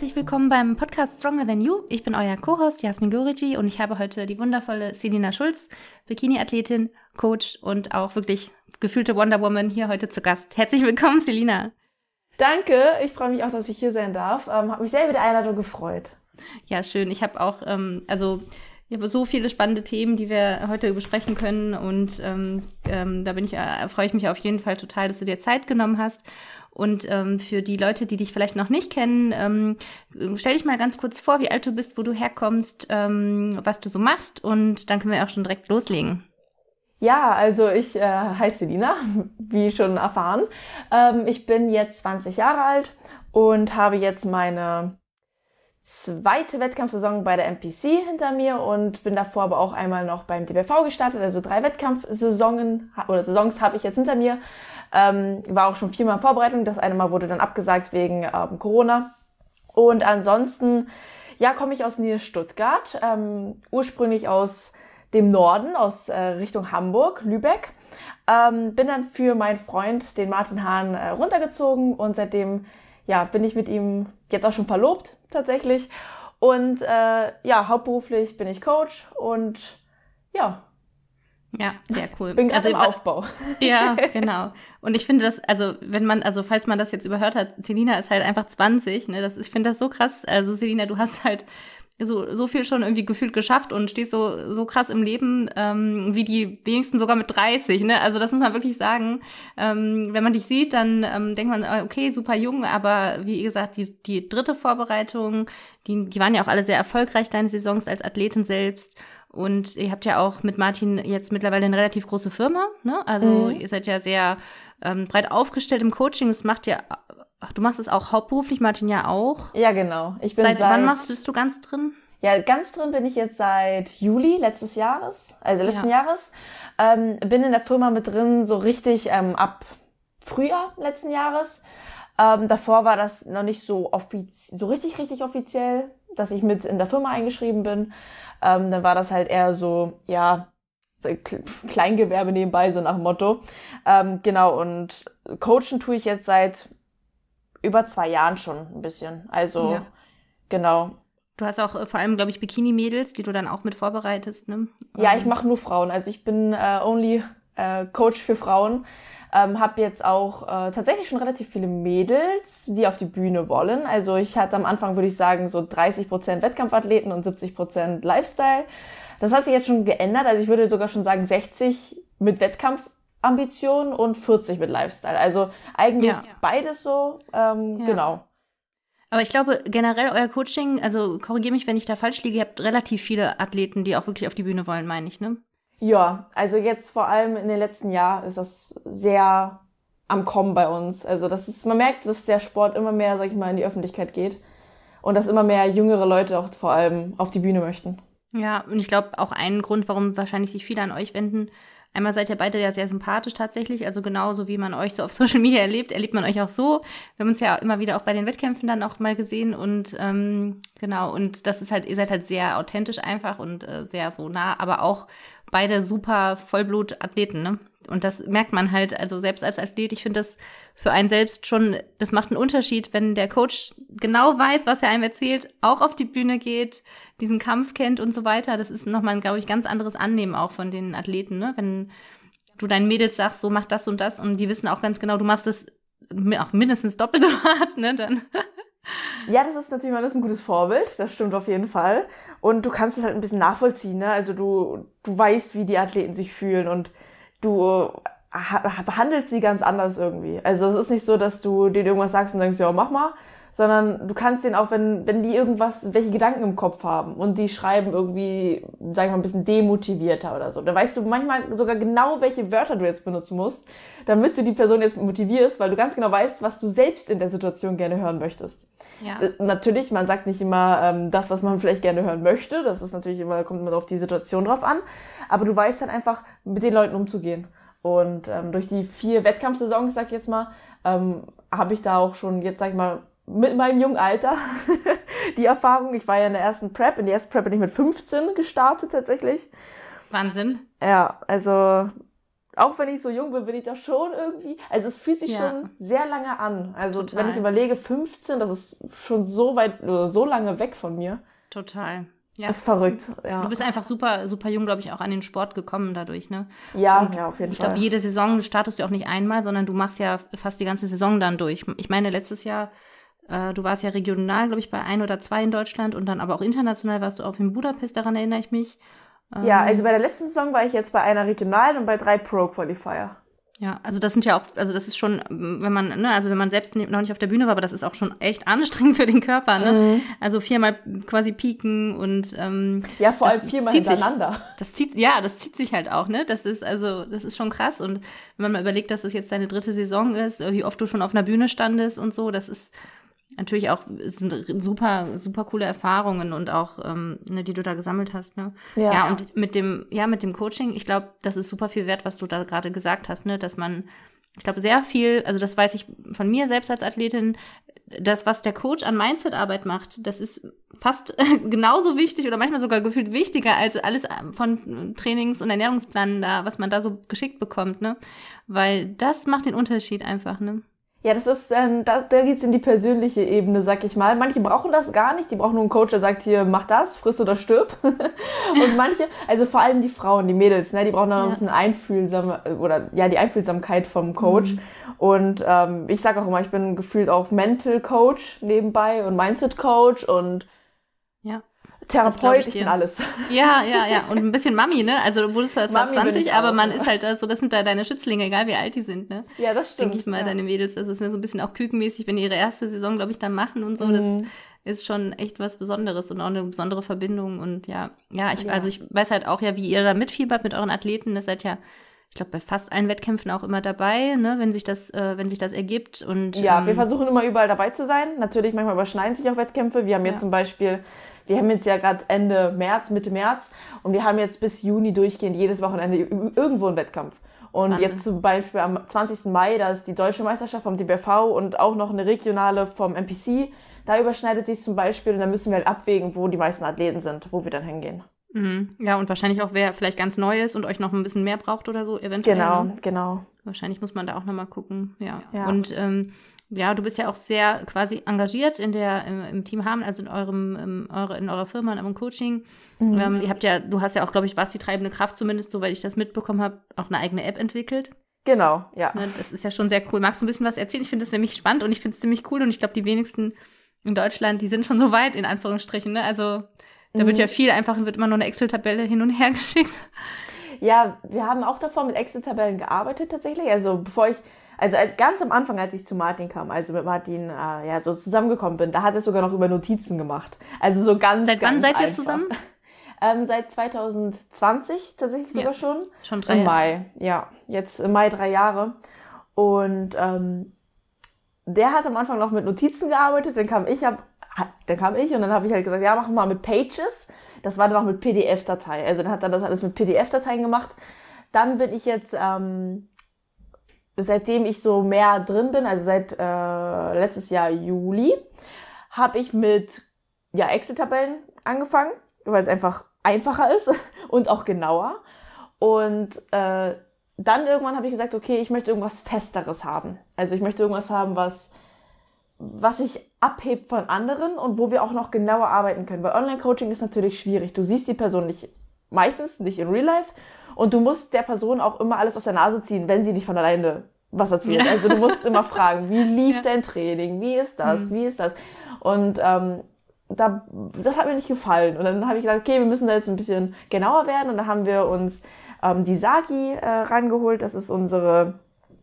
Herzlich willkommen beim Podcast Stronger Than You. Ich bin euer Co-Host Jasmin Gorici und ich habe heute die wundervolle Selina Schulz, Bikini-Athletin, Coach und auch wirklich gefühlte Wonder Woman hier heute zu Gast. Herzlich willkommen, Selina. Danke, ich freue mich auch, dass ich hier sein darf. Habe mich sehr über die Einladung gefreut. Ja, schön. Ich habe auch, ich habe so viele spannende Themen, die wir heute besprechen können und freue ich mich auf jeden Fall total, dass du dir Zeit genommen hast. Und für die Leute, die dich vielleicht noch nicht kennen, stell dich mal ganz kurz vor, wie alt du bist, wo du herkommst, was du so machst und dann können wir auch schon direkt loslegen. Ja, also ich heiße Selina, wie schon erfahren. Ich bin jetzt 20 Jahre alt und habe jetzt meine zweite Wettkampfsaison bei der NPC hinter mir und bin davor aber auch einmal noch beim DBV gestartet. Also 3 Saisons habe ich jetzt hinter mir. War auch schon 4-mal in Vorbereitung. Das eine Mal wurde dann abgesagt wegen Corona. Und ansonsten, ja, komme ich aus Nähe Stuttgart, ursprünglich aus dem Norden, aus Richtung Hamburg, Lübeck. Bin dann für meinen Freund, den Martin Hahn, runtergezogen und seitdem bin ich mit ihm jetzt auch schon verlobt, tatsächlich. Und hauptberuflich bin ich Coach und ja. Ja, sehr cool. Bin gerade im Aufbau. Ja, genau. Und ich finde das, falls man das jetzt überhört hat, Selina ist halt einfach 20, ne? Ich finde das so krass. Also Selina, du hast halt so viel schon irgendwie gefühlt geschafft und stehst so krass im Leben, wie die wenigsten sogar mit 30, ne? Also das muss man wirklich sagen. Wenn man dich sieht, dann denkt man, okay, super jung, aber wie gesagt, die dritte Vorbereitung, die waren ja auch alle sehr erfolgreich, deine Saisons als Athletin selbst. Und ihr habt ja auch mit Martin jetzt mittlerweile eine relativ große Firma, ne? Also ihr seid ja sehr breit aufgestellt im Coaching. Das macht ja, du machst es auch hauptberuflich, Martin ja auch. Ja, genau. Seit wann bist du ganz drin? Ja, ganz drin bin ich jetzt seit Juli letzten Jahres. Bin in der Firma mit drin, so richtig ab Frühjahr letzten Jahres. Davor war das noch nicht so richtig offiziell, dass ich mit in der Firma eingeschrieben bin. Dann war das halt eher so, Kleingewerbe nebenbei, so nach dem Motto. Genau, und coachen tue ich jetzt seit über 2 Jahren schon ein bisschen. Also, genau. Du hast auch vor allem, glaube ich, Bikini-Mädels, die du dann auch mit vorbereitest, ne? Ja, ich mache nur Frauen. Also ich bin only Coach für Frauen. Habe jetzt auch tatsächlich schon relativ viele Mädels, die auf die Bühne wollen. Also ich hatte am Anfang, würde ich sagen, so 30% Wettkampfathleten und 70% Lifestyle. Das hat sich jetzt schon geändert. Also ich würde sogar schon sagen 60 mit Wettkampfambitionen und 40 mit Lifestyle. Also eigentlich beides so, genau. Aber ich glaube, generell euer Coaching, also korrigiere mich, wenn ich da falsch liege, ihr habt relativ viele Athleten, die auch wirklich auf die Bühne wollen, meine ich, ne? Ja, also jetzt vor allem in den letzten Jahren ist das sehr am Kommen bei uns. Also man merkt, dass der Sport immer mehr, sag ich mal, in die Öffentlichkeit geht und dass immer mehr jüngere Leute auch vor allem auf die Bühne möchten. Ja, und ich glaube auch ein Grund, warum wahrscheinlich sich viele an euch wenden. Einmal seid ihr beide ja sehr sympathisch tatsächlich, also genauso wie man euch so auf Social Media erlebt man euch auch so. Wir haben uns ja immer wieder auch bei den Wettkämpfen dann auch mal gesehen und genau, und das ist halt, ihr seid halt sehr authentisch einfach und sehr so nah, aber auch beide super Vollblut-Athleten, ne? Und das merkt man halt, also selbst als Athlet, ich finde das für einen selbst schon, das macht einen Unterschied, wenn der Coach genau weiß, was er einem erzählt, auch auf die Bühne geht, diesen Kampf kennt und so weiter. Das ist nochmal, glaube ich, ganz anderes Annehmen auch von den Athleten, ne? Wenn du deinen Mädels sagst, so mach das und das und die wissen auch ganz genau, du machst das auch mindestens doppelt so hart, ne? Dann ja, das ist natürlich mal ein gutes Vorbild, das stimmt auf jeden Fall. Und du kannst es halt ein bisschen nachvollziehen, ne? Also du weißt, wie die Athleten sich fühlen und du behandelst sie ganz anders irgendwie. Also es ist nicht so, dass du denen irgendwas sagst und denkst, ja, mach mal, sondern du kannst denen auch, wenn die welche Gedanken im Kopf haben und die schreiben irgendwie, sagen wir mal, ein bisschen demotivierter oder so, dann weißt du manchmal sogar genau, welche Wörter du jetzt benutzen musst, damit du die Person jetzt motivierst, weil du ganz genau weißt, was du selbst in der Situation gerne hören möchtest. Ja. Natürlich, man sagt nicht immer das, was man vielleicht gerne hören möchte, das ist natürlich immer, kommt immer auf die Situation drauf an, aber du weißt dann einfach, mit den Leuten umzugehen. Und durch die 4 Wettkampfsaisons, sag ich jetzt mal, habe ich da auch schon, jetzt sag ich mal, mit meinem jungen Alter die Erfahrung. Ich war ja in der ersten Prep. In der ersten Prep bin ich mit 15 gestartet tatsächlich. Wahnsinn. Ja, also auch wenn ich so jung bin ich doch schon irgendwie, also es fühlt sich schon sehr lange an. Also wenn ich überlege, 15, das ist schon so weit, oder so lange weg von mir. Total. Ja. Das ist verrückt, ja. Du bist einfach super, super jung, glaube ich, auch an den Sport gekommen dadurch, ne? Ja, auf jeden Fall. Ich glaube, jede Saison startest du auch nicht einmal, sondern du machst ja fast die ganze Saison dann durch. Ich meine, letztes Jahr, du warst ja regional, glaube ich, bei 1 oder 2 in Deutschland und dann aber auch international warst du auch in Budapest, daran erinnere ich mich. Ja, also bei der letzten Saison war ich jetzt bei einer regionalen und bei 3 Pro-Qualifier. Ja, also das sind ja auch, also das ist schon, wenn man selbst noch nicht auf der Bühne war, aber das ist auch schon echt anstrengend für den Körper, ne? Mhm. Also 4-mal quasi pieken und ja, vor allem 4-mal hintereinander. Das zieht sich halt auch, ne? Das ist schon krass. Und wenn man mal überlegt, dass das jetzt deine 3. Saison ist, wie oft du schon auf einer Bühne standest und so, das ist natürlich auch sind super, super coole Erfahrungen und auch, die du da gesammelt hast, ne? Ja, und mit dem Coaching, ich glaube, das ist super viel wert, was du da gerade gesagt hast, ne? Dass man, ich glaube, sehr viel, also das weiß ich von mir selbst als Athletin, das, was der Coach an Mindset-Arbeit macht, das ist fast genauso wichtig oder manchmal sogar gefühlt wichtiger als alles von Trainings- und Ernährungsplanen da, was man da so geschickt bekommt, ne? Weil das macht den Unterschied einfach, ne? Ja, das ist, da geht's in die persönliche Ebene, sag ich mal. Manche brauchen das gar nicht, die brauchen nur einen Coach, der sagt, hier, mach das, friss oder stirb. Und manche, also vor allem die Frauen, die Mädels, ne, die brauchen dann noch ein bisschen die Einfühlsamkeit vom Coach. Mhm. Und ich sag auch immer, ich bin gefühlt auch Mental Coach nebenbei und Mindset Coach und Therapeut, ich bin alles. Ja. Und ein bisschen Mami, ne? Also du wurdest zwar 20, aber man ist halt so, das sind da deine Schützlinge, egal wie alt die sind, ne? Ja, das stimmt. Denke ich mal, deine Mädels, das ist so ein bisschen auch kükenmäßig, wenn die ihre erste Saison, glaube ich, dann machen und so. Das ist schon echt was Besonderes und auch eine besondere Verbindung. Und also ich weiß halt auch wie ihr da mitfiebert mit euren Athleten. Das seid ja, ich glaube, bei fast allen Wettkämpfen auch immer dabei, ne, wenn sich das ergibt. Und ja, wir versuchen immer überall dabei zu sein. Natürlich, manchmal überschneiden sich auch Wettkämpfe. Wir haben jetzt zum Beispiel, wir haben jetzt ja gerade Mitte März und wir haben jetzt bis Juni durchgehend jedes Wochenende irgendwo einen Wettkampf. Und Wahnsinn. Jetzt zum Beispiel am 20. Mai, da ist die deutsche Meisterschaft vom DBV und auch noch eine regionale vom NPC. Da überschneidet sich zum Beispiel und dann müssen wir halt abwägen, wo die meisten Athleten sind, wo wir dann hingehen. Mhm. Ja, und wahrscheinlich auch, wer vielleicht ganz neu ist und euch noch ein bisschen mehr braucht oder so, eventuell. Genau. Wahrscheinlich muss man da auch nochmal gucken, ja. Und du bist ja auch sehr quasi engagiert im Team Hameln, also in eurer Firma, in eurem Coaching. Mhm. Du hast ja auch, glaube ich, was die treibende Kraft zumindest, soweit ich das mitbekommen habe, auch eine eigene App entwickelt. Genau, ja. Ne, das ist ja schon sehr cool. Magst du ein bisschen was erzählen? Ich finde das nämlich spannend und ich finde es ziemlich cool und ich glaube, die wenigsten in Deutschland, die sind schon so weit, in Anführungsstrichen, ne? Also da wird ja wird immer nur eine Excel-Tabelle hin und her geschickt. Ja, wir haben auch davor mit Excel-Tabellen gearbeitet tatsächlich. Also ganz am Anfang, als ich zu Martin kam, also mit Martin so zusammengekommen bin, da hat er sogar noch über Notizen gemacht. Also so ganz, Seit wann seid ihr zusammen? Seit 2020 tatsächlich sogar schon. Schon 3 Jahre. Im Mai, ja. Jetzt im Mai 3 Jahre. Und der hat am Anfang noch mit Notizen gearbeitet, dann kam ich und dann habe ich halt gesagt, ja, machen wir mal mit Pages. Das war dann auch mit PDF-Datei. Also dann hat er das alles mit PDF-Dateien gemacht. Dann bin ich jetzt, seitdem ich so mehr drin bin, also seit letztes Jahr Juli, habe ich mit Excel-Tabellen angefangen, weil es einfach einfacher ist und auch genauer. Und dann irgendwann habe ich gesagt, okay, ich möchte irgendwas Festeres haben. Also ich möchte irgendwas haben, was sich abhebt von anderen und wo wir auch noch genauer arbeiten können. Weil Online-Coaching ist natürlich schwierig. Du siehst die Person meistens nicht in Real Life und du musst der Person auch immer alles aus der Nase ziehen, wenn sie nicht von alleine was erzählt. Ja. Also du musst immer fragen, wie lief dein Training? Wie ist das? Wie ist das? Und das hat mir nicht gefallen. Und dann habe ich gesagt, okay, wir müssen da jetzt ein bisschen genauer werden. Und dann haben wir uns die Sagi rangeholt. Das ist unsere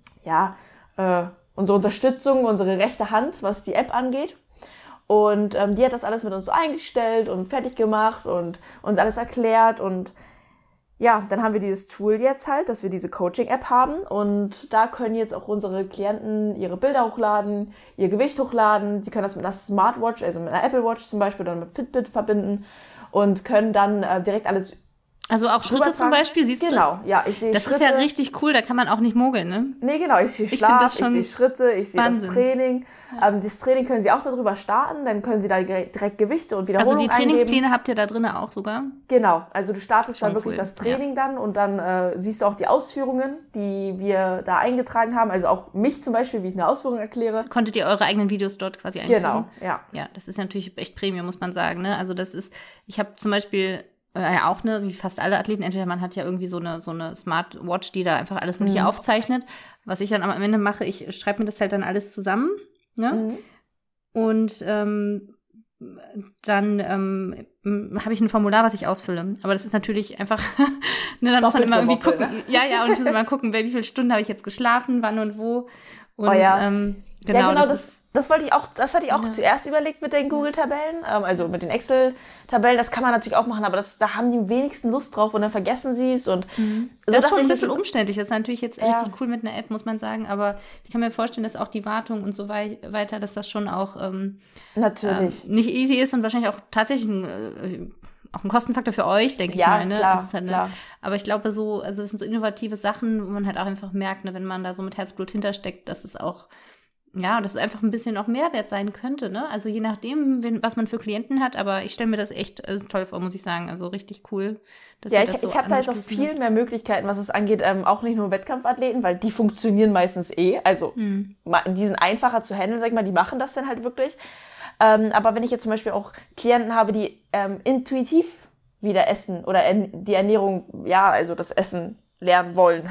Unterstützung, unsere rechte Hand, was die App angeht. Und die hat das alles mit uns so eingestellt und fertig gemacht und alles erklärt. Und ja, dann haben wir dieses Tool jetzt halt, dass wir diese Coaching-App haben. Und da können jetzt auch unsere Klienten ihre Bilder hochladen, ihr Gewicht hochladen. Sie können das mit einer Smartwatch, also mit einer Apple Watch zum Beispiel oder mit Fitbit verbinden und können dann direkt alles Also auch Schritte zum Beispiel, siehst du genau, das? Ja, ich sehe das Schritte. Das ist ja richtig cool, da kann man auch nicht mogeln, ne? Nee, genau, ich sehe Schlaf, ich sehe Schritte, ich sehe das Training. Ja. Das Training können Sie auch darüber starten, dann können Sie da direkt Gewichte und Wiederholungen eingeben. Also die Trainingspläne habt ihr da drin auch sogar? Genau, also du startest dann wirklich das Training dann und dann siehst du auch die Ausführungen, die wir da eingetragen haben, also auch mich zum Beispiel, wie ich eine Ausführung erkläre. Konntet ihr eure eigenen Videos dort quasi einfügen? Genau, ja. Ja, das ist natürlich echt Premium, muss man sagen, ne? Also das ist, ich habe zum Beispiel auch wie fast alle Athleten, entweder man hat ja irgendwie so eine Smartwatch, die da einfach alles Mögliche aufzeichnet. Was ich dann am Ende mache, ich schreibe mir das halt dann alles zusammen, ne? Und dann habe ich ein Formular, was ich ausfülle. Aber das ist natürlich einfach, ne, dann muss man immer irgendwie gucken. Ne? Ja, und ich muss immer gucken, wie viele Stunden habe ich jetzt geschlafen, wann und wo. Und genau, das hatte ich auch zuerst überlegt mit den Google-Tabellen, also mit den Excel-Tabellen. Das kann man natürlich auch machen, aber da haben die wenigsten Lust drauf und dann vergessen sie es. Und das ist schon ein bisschen umständlich. Das ist natürlich jetzt richtig cool mit einer App, muss man sagen. Aber ich kann mir vorstellen, dass auch die Wartung und so weiter, dass das schon auch natürlich nicht easy ist und wahrscheinlich auch tatsächlich auch ein Kostenfaktor für euch, denke ich mal. Ne? Klar, klar. Aber ich glaube also das sind so innovative Sachen, wo man halt auch einfach merkt, ne, wenn man da so mit Herzblut hintersteckt, dass es auch dass es einfach ein bisschen auch Mehrwert sein könnte, ne? Also je nachdem, was man für Klienten hat, aber ich stelle mir das echt toll vor, muss ich sagen. Also richtig cool. Dass ich habe da jetzt auch viel mehr Möglichkeiten, was es angeht, auch nicht nur Wettkampfathleten, weil die funktionieren meistens Also die sind einfacher zu handeln, sag ich mal, die machen das dann halt wirklich. Aber wenn ich jetzt zum Beispiel auch Klienten habe, die intuitiv wieder essen oder die Ernährung, also das Essen lernen wollen.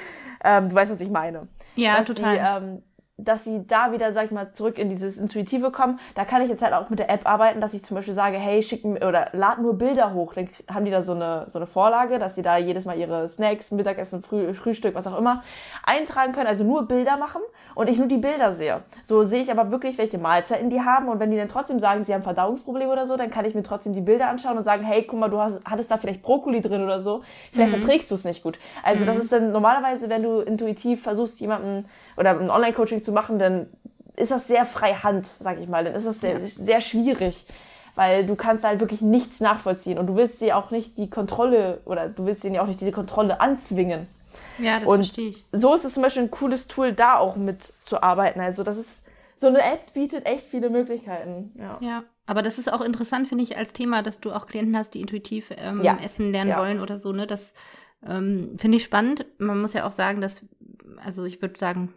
Du weißt, was ich meine. Ja, total. Dass sie da wieder, sag ich mal, zurück in dieses Intuitive kommen. Da kann ich jetzt halt auch mit der App arbeiten, dass ich zum Beispiel sage, hey, lad nur Bilder hoch. Dann haben die da so eine Vorlage, dass sie da jedes Mal ihre Snacks, Mittagessen, Frühstück, was auch immer, eintragen können. Also nur Bilder machen und ich nur die Bilder sehe. So sehe ich aber wirklich, welche Mahlzeiten die haben. Und wenn die dann trotzdem sagen, sie haben Verdauungsprobleme oder so, dann kann ich mir trotzdem die Bilder anschauen und sagen, hey, guck mal, hattest da vielleicht Brokkoli drin oder so. Vielleicht verträgst du es nicht gut. Also das ist dann normalerweise, wenn du intuitiv versuchst, jemanden oder ein Online-Coaching zu machen, dann ist das sehr frei Hand, sag ich mal. Dann ist das sehr schwierig, weil du kannst halt wirklich nichts nachvollziehen und du willst dir auch nicht die Kontrolle oder du willst denen ja auch nicht diese Kontrolle anzwingen. Ja, das verstehe ich. So ist es zum Beispiel ein cooles Tool, da auch mitzuarbeiten. Also das ist, so eine App bietet echt viele Möglichkeiten. Ja, aber das ist auch interessant, finde ich, als Thema, dass du auch Klienten hast, die intuitiv essen lernen wollen oder so, ne? Das finde ich spannend. Man muss ja auch sagen, also ich würde sagen,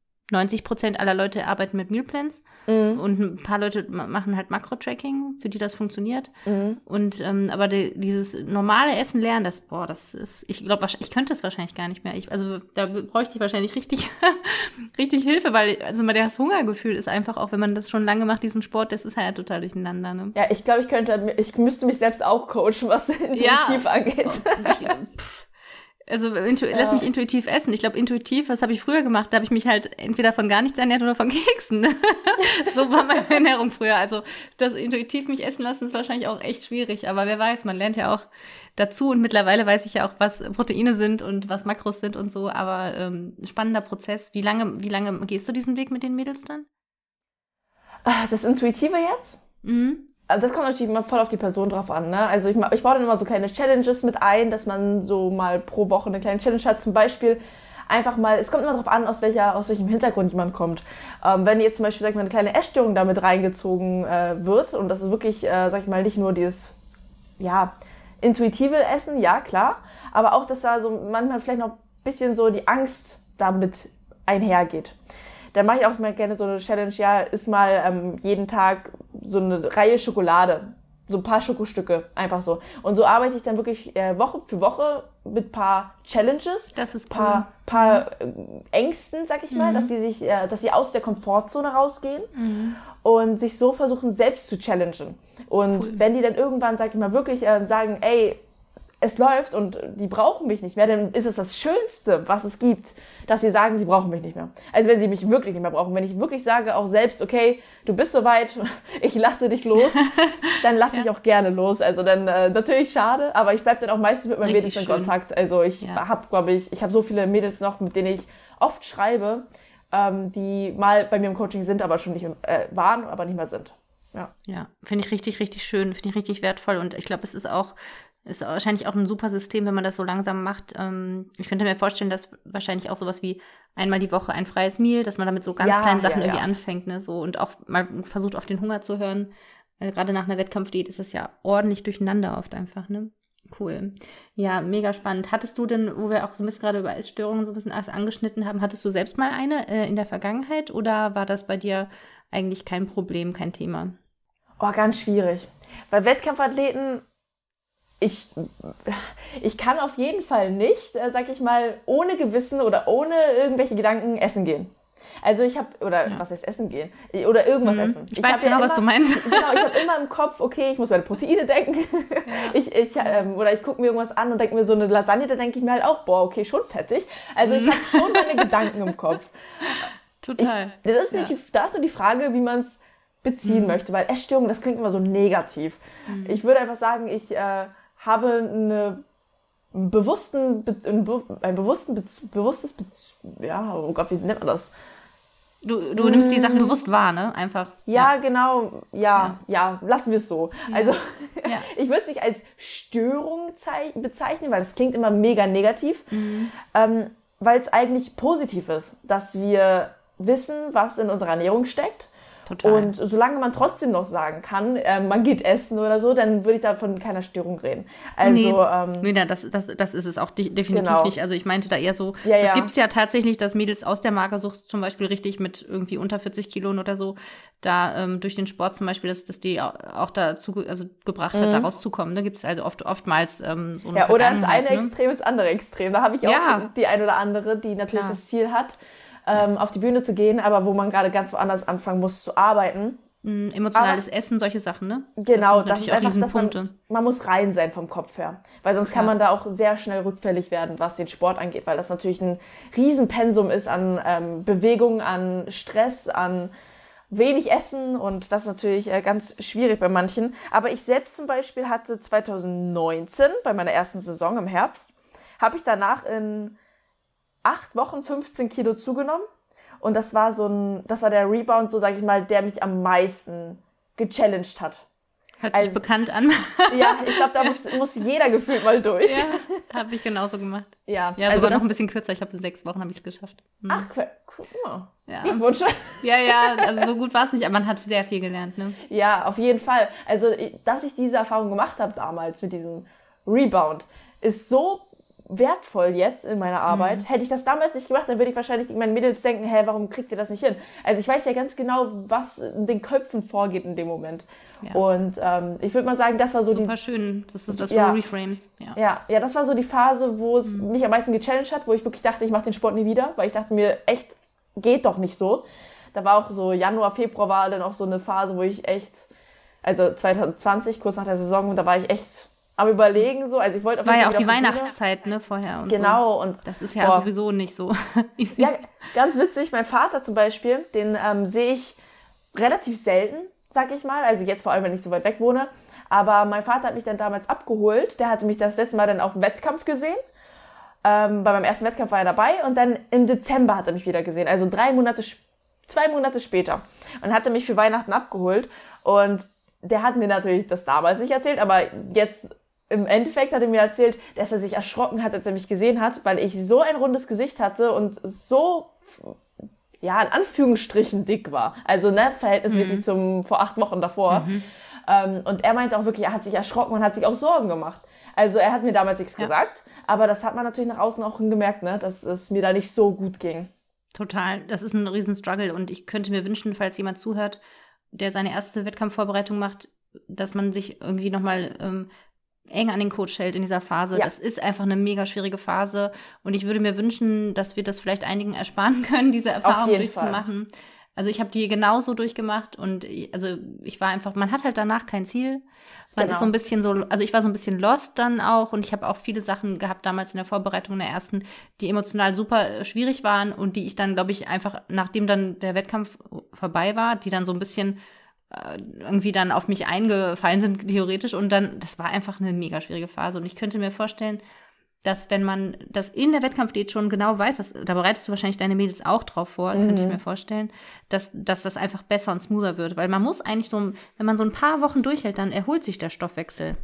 90% aller Leute arbeiten mit Mealplans und ein paar Leute machen halt Makro-Tracking, für die das funktioniert. Und aber dieses normale Essen lernen, das ist, ich glaube, ich könnte es wahrscheinlich gar nicht mehr. Also da bräuchte ich wahrscheinlich richtig Hilfe, weil also mal das Hungergefühl ist einfach auch, wenn man das schon lange macht, diesen Sport, das ist halt total durcheinander. Ne? Ja, ich glaube, ich müsste mich selbst auch coachen, was intuitiv angeht. Also lass mich intuitiv essen. Ich glaube, intuitiv, was habe ich früher gemacht? Da habe ich mich halt entweder von gar nichts ernährt oder von Keksen. So war meine Ernährung früher. Also das intuitiv mich essen lassen ist wahrscheinlich auch echt schwierig. Aber wer weiß, man lernt ja auch dazu. Und mittlerweile weiß ich ja auch, was Proteine sind und was Makros sind und so. Aber spannender Prozess. Wie lange gehst du diesen Weg mit den Mädels dann? Das Intuitive jetzt? Also das kommt natürlich immer voll auf die Person drauf an, ne? Also ich baue dann immer so kleine Challenges mit ein, dass man so mal pro Woche eine kleine Challenge hat. Zum Beispiel einfach mal, es kommt immer drauf an, aus welchem Hintergrund jemand kommt. Wenn jetzt zum Beispiel, sag ich mal, eine kleine Essstörung damit reingezogen wird und das ist wirklich, sag ich mal, nicht nur dieses, intuitive Essen, ja, klar, aber auch, dass da so manchmal vielleicht noch ein bisschen so die Angst damit einhergeht. Dann mache ich auch mal gerne so eine Challenge, iss mal jeden Tag so eine Reihe Schokolade, so ein paar Schokostücke, einfach so. Und so arbeite ich dann wirklich Woche für Woche mit ein paar Challenges, das ist cool. paar Ängsten, sag ich mal, dass sie aus der Komfortzone rausgehen und sich so versuchen, selbst zu challengen. Und wenn die dann irgendwann, sag ich mal, wirklich sagen, ey, es läuft und die brauchen mich nicht mehr, dann ist es das Schönste, was es gibt, dass sie sagen, sie brauchen mich nicht mehr. Also wenn sie mich wirklich nicht mehr brauchen, wenn ich wirklich sage, auch selbst, okay, du bist soweit, ich lasse dich los, dann lasse ich auch gerne los. Also dann natürlich schade, aber ich bleibe dann auch meistens mit meinen Mädels in Kontakt. Also ich habe so viele Mädels noch, mit denen ich oft schreibe, die mal bei mir im Coaching sind, aber schon nicht waren, aber nicht mehr sind. Ja, finde ich richtig, richtig schön, finde ich richtig wertvoll und ich glaube, es ist auch Ist wahrscheinlich auch ein super System, wenn man das so langsam macht. Ich könnte mir vorstellen, dass wahrscheinlich auch sowas wie einmal die Woche ein freies Meal, dass man damit so ganz kleinen Sachen irgendwie anfängt, ne? So, und auch mal versucht, auf den Hunger zu hören. Weil gerade nach einer Wettkampfdiät ist das ja ordentlich durcheinander oft einfach, ne? Cool. Ja, mega spannend. Hattest du denn, wo wir auch so ein bisschen gerade über Essstörungen so ein bisschen alles angeschnitten haben, hattest du selbst mal eine in der Vergangenheit oder war das bei dir eigentlich kein Problem, kein Thema? Oh, ganz schwierig. Bei Wettkampfathleten, ich kann auf jeden Fall nicht, sag ich mal, ohne Gewissen oder ohne irgendwelche Gedanken essen gehen. Also was heißt essen gehen? Oder irgendwas essen. Ich weiß genau, was du meinst. Genau, ich habe immer im Kopf, okay, ich muss meine Proteine denken. Ja. Oder ich gucke mir irgendwas an und denke mir so eine Lasagne, da denke ich mir halt auch, boah, okay, schon fettig. Also ich habe schon meine Gedanken im Kopf. Total. Da ist nur die Frage, wie man es beziehen möchte, weil Essstörung, das klingt immer so negativ. Ich würde einfach sagen, ich habe ein bewusstes, oh Gott, wie nennt man das? Du nimmst die Sachen bewusst wahr, ne? Einfach. Ja, genau. Ja, lassen wir es so. Ja. Also, ich würde es nicht als Störung bezeichnen, weil das klingt immer mega negativ, weil es eigentlich positiv ist, dass wir wissen, was in unserer Ernährung steckt. Total. Und solange man trotzdem noch sagen kann, man geht essen oder so, dann würde ich da von keiner Störung reden. Also, das ist es auch definitiv nicht. Also ich meinte da eher so, das gibt's ja tatsächlich, dass Mädels aus der Magersucht zum Beispiel richtig mit irgendwie unter 40 Kilo oder so, da durch den Sport zum Beispiel, dass die auch dazu gebracht hat, da rauszukommen. Da gibt's also oftmals so eine Vergangenheit. Oder das eine Extrem ins andere Extrem. Da habe ich auch die ein oder andere, die natürlich das Ziel hat, auf die Bühne zu gehen, aber wo man gerade ganz woanders anfangen muss zu arbeiten. Emotionales Essen, solche Sachen, ne? Genau, das ist einfach, dass man muss rein sein vom Kopf her. Weil sonst kann man da auch sehr schnell rückfällig werden, was den Sport angeht, weil das natürlich ein Riesenpensum ist an Bewegung, an Stress, an wenig Essen und das ist natürlich ganz schwierig bei manchen. Aber ich selbst zum Beispiel hatte 2019, bei meiner ersten Saison im Herbst, habe ich danach in 8 Wochen 15 Kilo zugenommen und das war der Rebound, so sage ich mal, der mich am meisten gechallenged hat. Hört sich bekannt an. Ja, ich glaube, da muss jeder gefühlt mal durch. Ja, habe ich genauso gemacht. Ja, also sogar noch ein bisschen kürzer. Ich glaube, in 6 Wochen habe ich es geschafft. Ach, cool. Ja. Glückwunsch. Ja, also so gut war es nicht, aber man hat sehr viel gelernt, ne? Ja, auf jeden Fall. Also, dass ich diese Erfahrung gemacht habe damals mit diesem Rebound, ist so wertvoll jetzt in meiner Arbeit. Hätte ich das damals nicht gemacht, dann würde ich wahrscheinlich meinen Mädels denken, warum kriegt ihr das nicht hin? Also ich weiß ja ganz genau, was in den Köpfen vorgeht in dem Moment. Ja. Und ich würde mal sagen, das war so super schön, dass du das so reframes. Ja, das war so die Phase, wo es mich am meisten gechallenged hat, wo ich wirklich dachte, ich mache den Sport nie wieder, weil ich dachte mir, echt, geht doch nicht so. Da war auch so Januar, Februar war dann auch so eine Phase, wo ich echt, also 2020, kurz nach der Saison, da war ich echt am Überlegen so, also ich wollte auf jeden Fall war ja auch die Weihnachtszeit, ne, vorher und genau, so. Und das ist ja sowieso nicht so. Ja, ganz witzig, mein Vater zum Beispiel, den sehe ich relativ selten, sag ich mal, also jetzt vor allem, wenn ich so weit weg wohne, aber mein Vater hat mich dann damals abgeholt, der hatte mich das letzte Mal dann auf dem Wettkampf gesehen, bei meinem ersten Wettkampf war er dabei und dann im Dezember hat er mich wieder gesehen, also 2 Monate später und hat er mich für Weihnachten abgeholt und der hat mir natürlich das damals nicht erzählt, aber jetzt im Endeffekt hat er mir erzählt, dass er sich erschrocken hat, als er mich gesehen hat, weil ich so ein rundes Gesicht hatte und so, in Anführungsstrichen dick war. Also, verhältnismäßig zum vor 8 Wochen davor. Und er meinte auch wirklich, er hat sich erschrocken und hat sich auch Sorgen gemacht. Also, er hat mir damals nichts gesagt, aber das hat man natürlich nach außen auch gemerkt, ne, dass es mir da nicht so gut ging. Total. Das ist ein Riesenstruggle und ich könnte mir wünschen, falls jemand zuhört, der seine erste Wettkampfvorbereitung macht, dass man sich irgendwie nochmal eng an den Coach hält in dieser Phase. Ja. Das ist einfach eine mega schwierige Phase und ich würde mir wünschen, dass wir das vielleicht einigen ersparen können, diese Erfahrung durchzumachen. Fall. Also ich habe die genauso durchgemacht und ich war einfach, man hat halt danach kein Ziel. Man ist so ein bisschen so, also ich war so ein bisschen lost dann auch und ich habe auch viele Sachen gehabt damals in der Vorbereitung in der ersten, die emotional super schwierig waren und die ich dann, glaube ich, einfach, nachdem dann der Wettkampf vorbei war, die dann so ein bisschen irgendwie dann auf mich eingefallen sind, theoretisch. Und dann, das war einfach eine mega schwierige Phase. Und ich könnte mir vorstellen, dass wenn man das in der Wettkampfdiät schon genau weiß, da bereitest du wahrscheinlich deine Mädels auch drauf vor, könnte ich mir vorstellen, dass das einfach besser und smoother wird. Weil man muss eigentlich wenn man so ein paar Wochen durchhält, dann erholt sich der Stoffwechsel.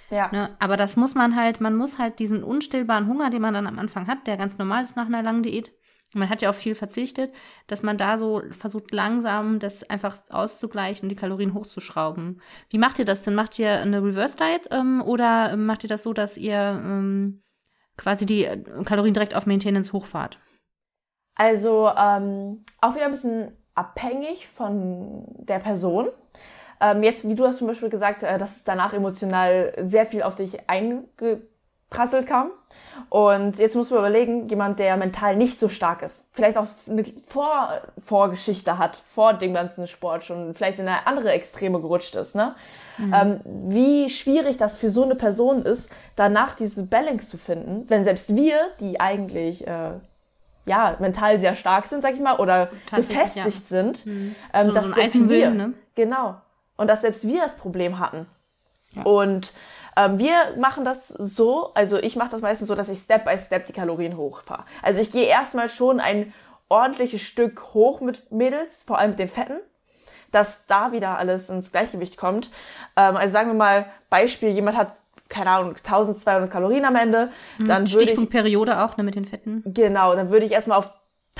Ja. Ne? Aber man muss halt diesen unstillbaren Hunger, den man dann am Anfang hat, der ganz normal ist nach einer langen Diät, man hat ja auch viel verzichtet, dass man da so versucht, langsam das einfach auszugleichen und die Kalorien hochzuschrauben. Wie macht ihr das denn? Macht ihr eine Reverse Diet oder macht ihr das so, dass ihr quasi die Kalorien direkt auf Maintenance hochfahrt? Also auch wieder ein bisschen abhängig von der Person. Jetzt, wie du hast zum Beispiel gesagt, dass es danach emotional sehr viel auf dich eingeprasselt kam. Und jetzt muss man überlegen, jemand, der mental nicht so stark ist, vielleicht auch eine Vorgeschichte hat, vor dem ganzen Sport schon vielleicht in eine andere Extreme gerutscht ist, ne? Wie schwierig das für so eine Person ist, danach diese Balance zu finden, wenn selbst wir, die eigentlich mental sehr stark sind, sag ich mal, oder gefestigt sind, dass so ein selbst wir, Eisenwillen, ne? Genau, und dass selbst wir das Problem hatten. Ja. Und wir machen das so, also ich mache das meistens so, dass ich Step by Step die Kalorien hochfahre. Also ich gehe erstmal schon ein ordentliches Stück hoch mit Mädels, vor allem mit den Fetten, dass da wieder alles ins Gleichgewicht kommt. Also sagen wir mal, Beispiel, jemand hat, keine Ahnung, 1200 Kalorien am Ende. Dann Stichpunktperiode auch, ne, mit den Fetten. Genau, dann würde ich erstmal auf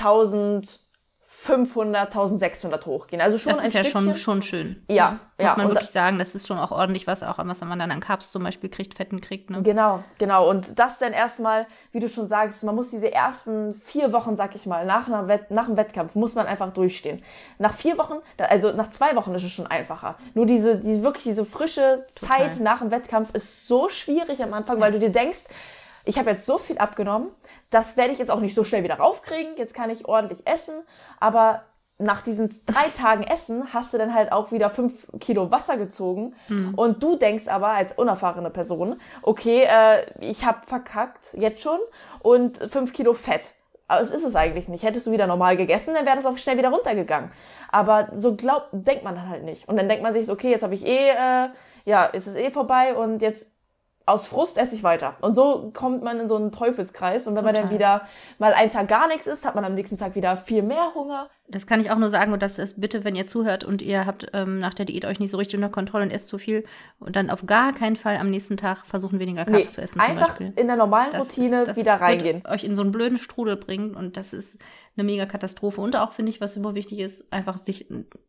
1500, 1600 hochgehen. Also schon das ist ja schon schön. Ja. Muss man wirklich sagen, das ist schon auch ordentlich, was man dann an Carbs zum Beispiel Fetten kriegt. Ne? Genau. Und das dann erstmal, wie du schon sagst, man muss diese ersten 4 Wochen, sag ich mal, nach dem Wettkampf, muss man einfach durchstehen. Nach 4 Wochen, also nach 2 Wochen ist es schon einfacher. Nur diese frische Zeit nach dem Wettkampf ist so schwierig am Anfang, weil du dir denkst, ich habe jetzt so viel abgenommen, das werde ich jetzt auch nicht so schnell wieder raufkriegen, jetzt kann ich ordentlich essen, aber nach diesen 3 Tagen Essen hast du dann halt auch wieder 5 Kilo Wasser gezogen und du denkst aber als unerfahrene Person, okay, ich habe verkackt jetzt schon und 5 Kilo Fett. Aber es ist es eigentlich nicht. Hättest du wieder normal gegessen, dann wäre das auch schnell wieder runtergegangen. Aber so denkt man dann halt nicht. Und dann denkt man sich so, okay, jetzt habe ich ist es vorbei und jetzt aus Frust esse ich weiter. Und so kommt man in so einen Teufelskreis. Und wenn man dann wieder mal einen Tag gar nichts isst, hat man am nächsten Tag wieder viel mehr Hunger. Das kann ich auch nur sagen. Und das ist bitte, wenn ihr zuhört und ihr habt nach der Diät euch nicht so richtig unter Kontrolle und esst zu viel. Und dann auf gar keinen Fall am nächsten Tag versuchen, weniger Carbs zu essen. Einfach in der normalen Routine wieder reingehen. Das euch in so einen blöden Strudel bringen. Und das ist eine mega Katastrophe. Und auch, finde ich, was super wichtig ist, einfach sich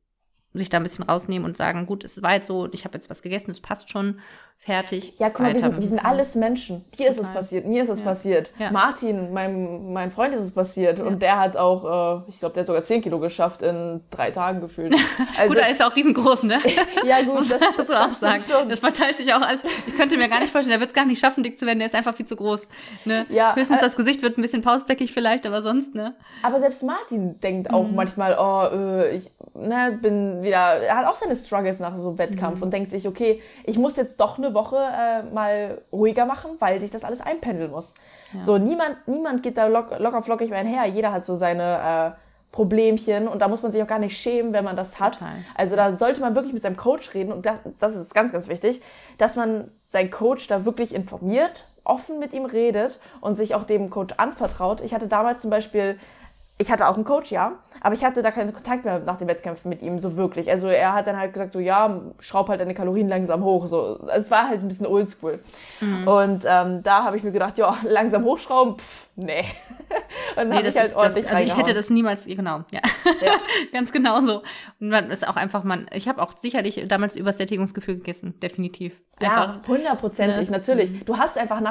da ein bisschen rausnehmen und sagen, gut, es war jetzt so, ich habe jetzt was gegessen, es passt schon, fertig. Ja, guck mal, wir sind alles Menschen. Dir ist es passiert, mir ist es passiert. Ja. Martin, mein Freund, ist es passiert. Ja. Und der hat auch, ich glaube, der hat sogar 10 Kilo geschafft in 3 Tagen gefühlt. Also, gut, er ist ja auch riesengroß, ne? Ja, gut. Das musst du auch sagen. Das verteilt sich auch alles. Ich könnte mir gar nicht vorstellen, der wird es gar nicht schaffen, dick zu werden, der ist einfach viel zu groß. Ne? Ja, höchstens das Gesicht wird ein bisschen pausbäckig vielleicht, aber sonst, ne? Aber selbst Martin denkt auch manchmal, ich bin wieder, er hat auch seine Struggles nach so einem Wettkampf und denkt sich, okay, ich muss jetzt doch eine Woche mal ruhiger machen, weil sich das alles einpendeln muss. Ja. So, niemand geht da locker flockig mehr her. Jeder hat so seine Problemchen und da muss man sich auch gar nicht schämen, wenn man das hat. Total. Also da sollte man wirklich mit seinem Coach reden und das ist ganz, ganz wichtig, dass man seinen Coach da wirklich informiert, offen mit ihm redet und sich auch dem Coach anvertraut. Ich hatte damals zum Beispiel, ich hatte auch einen Coach, ja, aber ich hatte da keinen Kontakt mehr nach den Wettkämpfen mit ihm, so wirklich. Also er hat dann halt gesagt, so ja, schraub halt deine Kalorien langsam hoch. So, es war halt ein bisschen oldschool. Und da habe ich mir gedacht, ja, langsam hochschrauben, nee. Und dann habe ich halt ordentlich also ich hätte das niemals, genau, ja. Ganz genau so. Und man ist auch einfach, ich habe auch sicherlich damals über das Sättigungsgefühl gegessen, definitiv. Ja, 100%, natürlich. Du hast einfach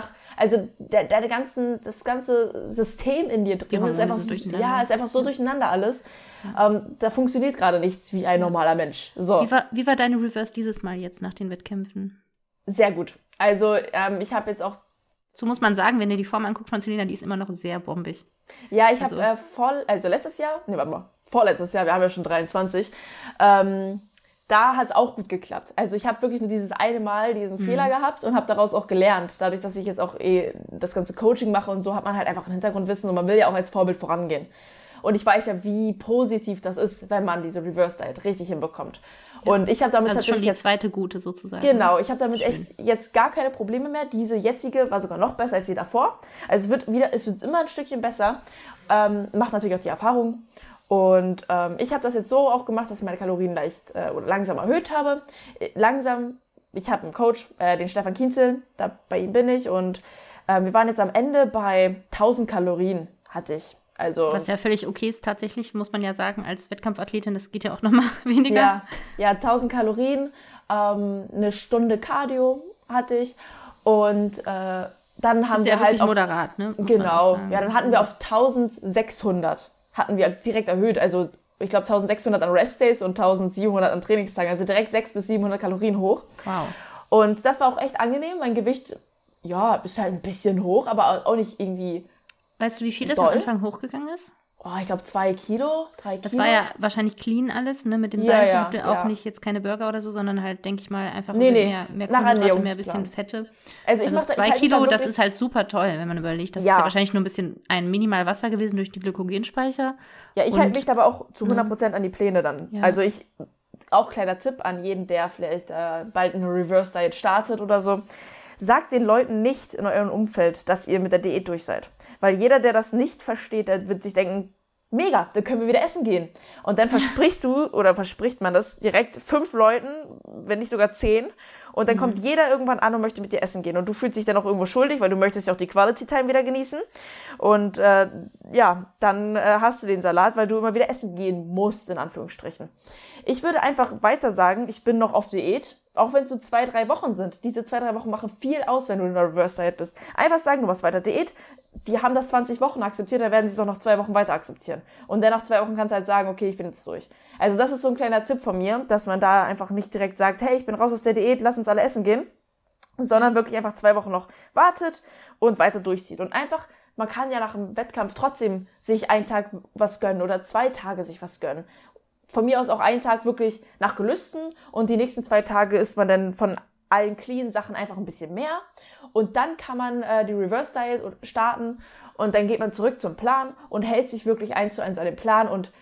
das ganze System in dir drin ist einfach, ist einfach so durcheinander alles. Da funktioniert gerade nichts wie ein normaler Mensch. So. Wie war deine Reverse dieses Mal jetzt nach den Wettkämpfen? Sehr gut. Also ich habe jetzt auch... So muss man sagen, wenn ihr die Form anguckt von Selina, die ist immer noch sehr bombig. Ja, ich habe vorletztes Jahr, wir haben ja schon 23, da hat es auch gut geklappt. Also ich habe wirklich nur dieses eine Mal diesen Fehler gehabt und habe daraus auch gelernt. Dadurch, dass ich jetzt auch das ganze Coaching mache und so, hat man halt einfach ein Hintergrundwissen und man will ja auch als Vorbild vorangehen. Und ich weiß ja, wie positiv das ist, wenn man diese Reverse Diet richtig hinbekommt. Ja. Und ich habe damit tatsächlich schon die zweite gute sozusagen. Genau, ich habe damit echt jetzt gar keine Probleme mehr. Diese jetzige war sogar noch besser als die davor. Also es wird immer ein Stückchen besser. Macht natürlich auch die Erfahrung. Und ich habe das jetzt so auch gemacht, dass ich meine Kalorien leicht oder langsam erhöht habe. Langsam ich habe einen Coach, den Stefan Kienzel, bei ihm bin ich und wir waren jetzt am Ende bei 1000 Kalorien hatte ich. Also, was ja völlig okay ist tatsächlich, muss man ja sagen, als Wettkampfathletin, das geht ja auch nochmal weniger. Ja, 1000 Kalorien, eine Stunde Cardio hatte ich und dann haben wir halt auf moderat, ne? Genau, ja, dann hatten wir auf 1600 hatten wir direkt erhöht, also ich glaube 1600 an Restdays und 1700 an Trainingstagen, also direkt 600 bis 700 Kalorien hoch. Wow. Und das war auch echt angenehm, mein Gewicht, ja, ist halt ein bisschen hoch, aber auch nicht irgendwie. Weißt du, wie viel das am Anfang hochgegangen ist? Oh, ich glaube 2 Kilo, 3 Kilo. Das war ja wahrscheinlich clean alles, ne? Mit dem Salz habt ihr auch nicht jetzt keine Burger oder so, sondern halt, denke ich mal, einfach mehr Kohlenhydrate, mehr bisschen Fette. Also ich mache 2 Kilo, das ist halt super toll, wenn man überlegt. Das ist ja wahrscheinlich nur ein bisschen minimal Wasser gewesen durch die Glykogenspeicher. Ja, ich halte mich aber auch zu 100% an die Pläne dann. Ja. Also auch kleiner Tipp an jeden, der vielleicht bald eine Reverse Diet startet oder so. Sagt den Leuten nicht in eurem Umfeld, dass ihr mit der Diät durch seid. Weil jeder, der das nicht versteht, der wird sich denken, mega, dann können wir wieder essen gehen. Und dann verspricht man das direkt 5 Leuten, wenn nicht sogar 10. Und dann kommt jeder irgendwann an und möchte mit dir essen gehen. Und du fühlst dich dann auch irgendwo schuldig, weil du möchtest ja auch die Quality Time wieder genießen. Und dann hast du den Salat, weil du immer wieder essen gehen musst, in Anführungsstrichen. Ich würde einfach weiter sagen, ich bin noch auf Diät. Auch wenn es so 2-3 Wochen sind. Diese 2-3 Wochen machen viel aus, wenn du in der Reverse Diet bist. Einfach sagen, du machst weiter Diät. Die haben das 20 Wochen akzeptiert, da werden sie es auch noch 2 Wochen weiter akzeptieren. Und dann nach 2 Wochen kannst du halt sagen, okay, ich bin jetzt durch. Also das ist so ein kleiner Tipp von mir, dass man da einfach nicht direkt sagt, hey, ich bin raus aus der Diät, lass uns alle essen gehen. Sondern wirklich einfach 2 Wochen noch wartet und weiter durchzieht. Und einfach, man kann ja nach dem Wettkampf trotzdem sich einen Tag was gönnen oder 2 Tage sich was gönnen. Von mir aus auch einen Tag wirklich nach Gelüsten und die nächsten 2 Tage isst man dann von allen clean Sachen einfach ein bisschen mehr. Und dann kann man die Reverse Diet starten und dann geht man zurück zum Plan und hält sich wirklich 1:1 an den Plan und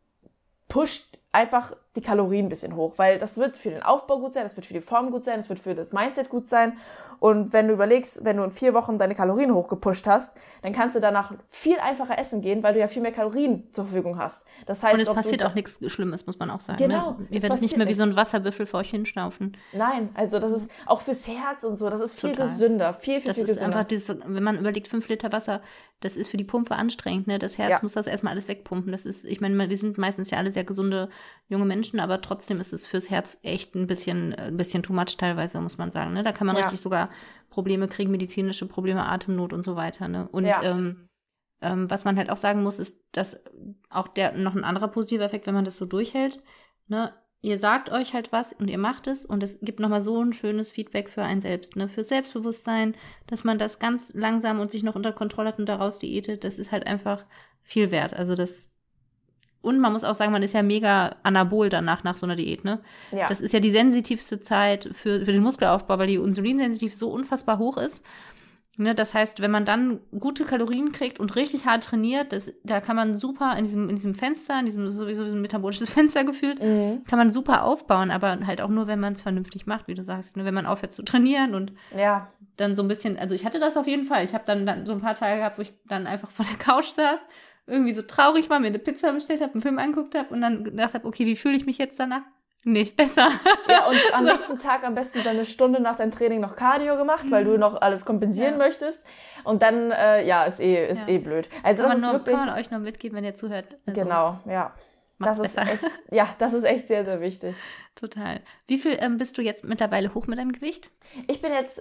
pusht einfach die Kalorien ein bisschen hoch, weil das wird für den Aufbau gut sein, das wird für die Form gut sein, das wird für das Mindset gut sein. Und wenn du überlegst, wenn du in 4 Wochen deine Kalorien hochgepusht hast, dann kannst du danach viel einfacher essen gehen, weil du ja viel mehr Kalorien zur Verfügung hast. Das heißt, und es passiert auch nichts Schlimmes, muss man auch sagen. Genau. Ne? Ihr werdet nicht mehr wie so ein Wasserbüffel vor euch hinschnaufen. Nein, also das ist auch fürs Herz und so, das ist viel gesünder, viel gesünder. Das ist einfach dieses, wenn man überlegt, 5 Liter Wasser, das ist für die Pumpe anstrengend, ne? Das Herz muss das erstmal alles wegpumpen. Das ist, ich meine, wir sind meistens ja alle sehr gesunde junge Menschen, aber trotzdem ist es fürs Herz echt ein bisschen too much teilweise, muss man sagen. Ne? Da kann man richtig sogar Probleme kriegen, medizinische Probleme, Atemnot und so weiter. Ne? Und was man halt auch sagen muss, ist, dass auch noch ein anderer positiver Effekt, wenn man das so durchhält, ne? Ihr sagt euch halt was und ihr macht es und es gibt nochmal so ein schönes Feedback für einen selbst, ne? Für Selbstbewusstsein, dass man das ganz langsam und sich noch unter Kontrolle hat und daraus diätet, das ist halt einfach viel wert. Also und man muss auch sagen, man ist ja mega anabol danach, nach so einer Diät, ne? Ja. Das ist ja die sensitivste Zeit für den Muskelaufbau, weil die Insulinsensitiv so unfassbar hoch ist. Ne? Das heißt, wenn man dann gute Kalorien kriegt und richtig hart trainiert, da kann man super in diesem Fenster, in diesem sowieso ein metabolisches Fenster gefühlt, kann man super aufbauen, aber halt auch nur, wenn man es vernünftig macht, wie du sagst, ne? Wenn man aufhört zu trainieren und dann so ein bisschen, also ich hatte das auf jeden Fall. Ich habe dann so ein paar Tage gehabt, wo ich dann einfach vor der Couch saß, irgendwie so traurig war, mir eine Pizza bestellt habe, einen Film angeguckt habe und dann gedacht habe, okay, wie fühle ich mich jetzt danach? Nicht besser. Ja, und am nächsten Tag am besten dann eine Stunde nach deinem Training noch Cardio gemacht, weil du noch alles kompensieren möchtest. Und dann, ist eh blöd. Also kann man euch noch mitgeben, wenn ihr zuhört. Also, genau, ja. Das ist echt sehr, sehr wichtig. Total. Wie viel bist du jetzt mittlerweile hoch mit deinem Gewicht? Ich bin jetzt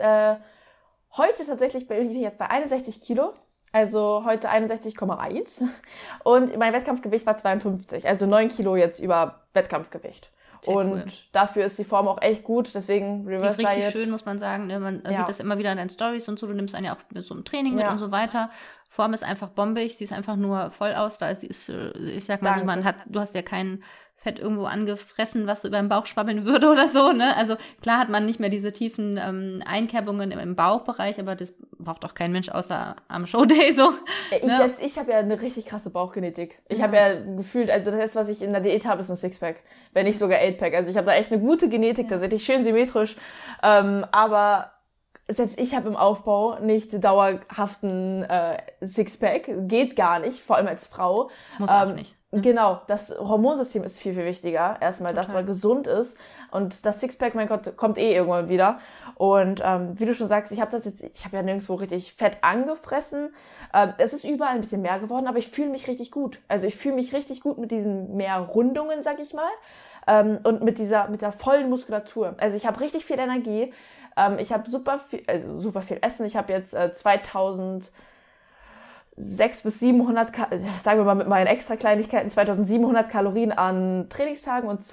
heute tatsächlich bei 61 Kilo. Also heute 61,1 und mein Wettkampfgewicht war 52, also 9 Kilo jetzt über Wettkampfgewicht. Sehr und cool. Dafür ist die Form auch echt gut, deswegen Reverse Diet. Die ist richtig schön, muss man sagen. Ne? Man sieht das immer wieder in deinen Stories und so, du nimmst einen ja auch mit so einem Training mit und so weiter. Form ist einfach bombig, sie ist einfach nur voll aus, da ist, ich sag mal so, du hast ja keinen Fett irgendwo angefressen, was so über den Bauch schwabbeln würde oder so, ne? Also klar hat man nicht mehr diese tiefen Einkerbungen im Bauchbereich, aber das braucht auch kein Mensch außer am Showday so. Ich habe ja eine richtig krasse Bauchgenetik. Ich habe ja gefühlt, also das, was ich in der Diät habe, ist ein Sixpack, wenn nicht sogar 8-Pack. Also ich habe da echt eine gute Genetik, tatsächlich schön symmetrisch, aber Selbst ich habe im Aufbau nicht dauerhaften Sixpack. Geht gar nicht, vor allem als Frau. Muss auch nicht. Genau, das Hormonsystem ist viel, viel wichtiger. Erstmal, dass man gesund ist. Und das Sixpack, mein Gott, kommt irgendwann wieder. Und wie du schon sagst, ich habe ja nirgendwo richtig Fett angefressen. Es ist überall ein bisschen mehr geworden, aber ich fühle mich richtig gut. Also ich fühle mich richtig gut mit diesen mehr Rundungen, sag ich mal. Und mit der vollen Muskulatur. Also ich habe richtig viel Energie. Ich habe super viel Essen. Ich habe jetzt 2600 bis 700, sagen wir mal mit meinen extra Kleinigkeiten, 2700 Kalorien an Trainingstagen und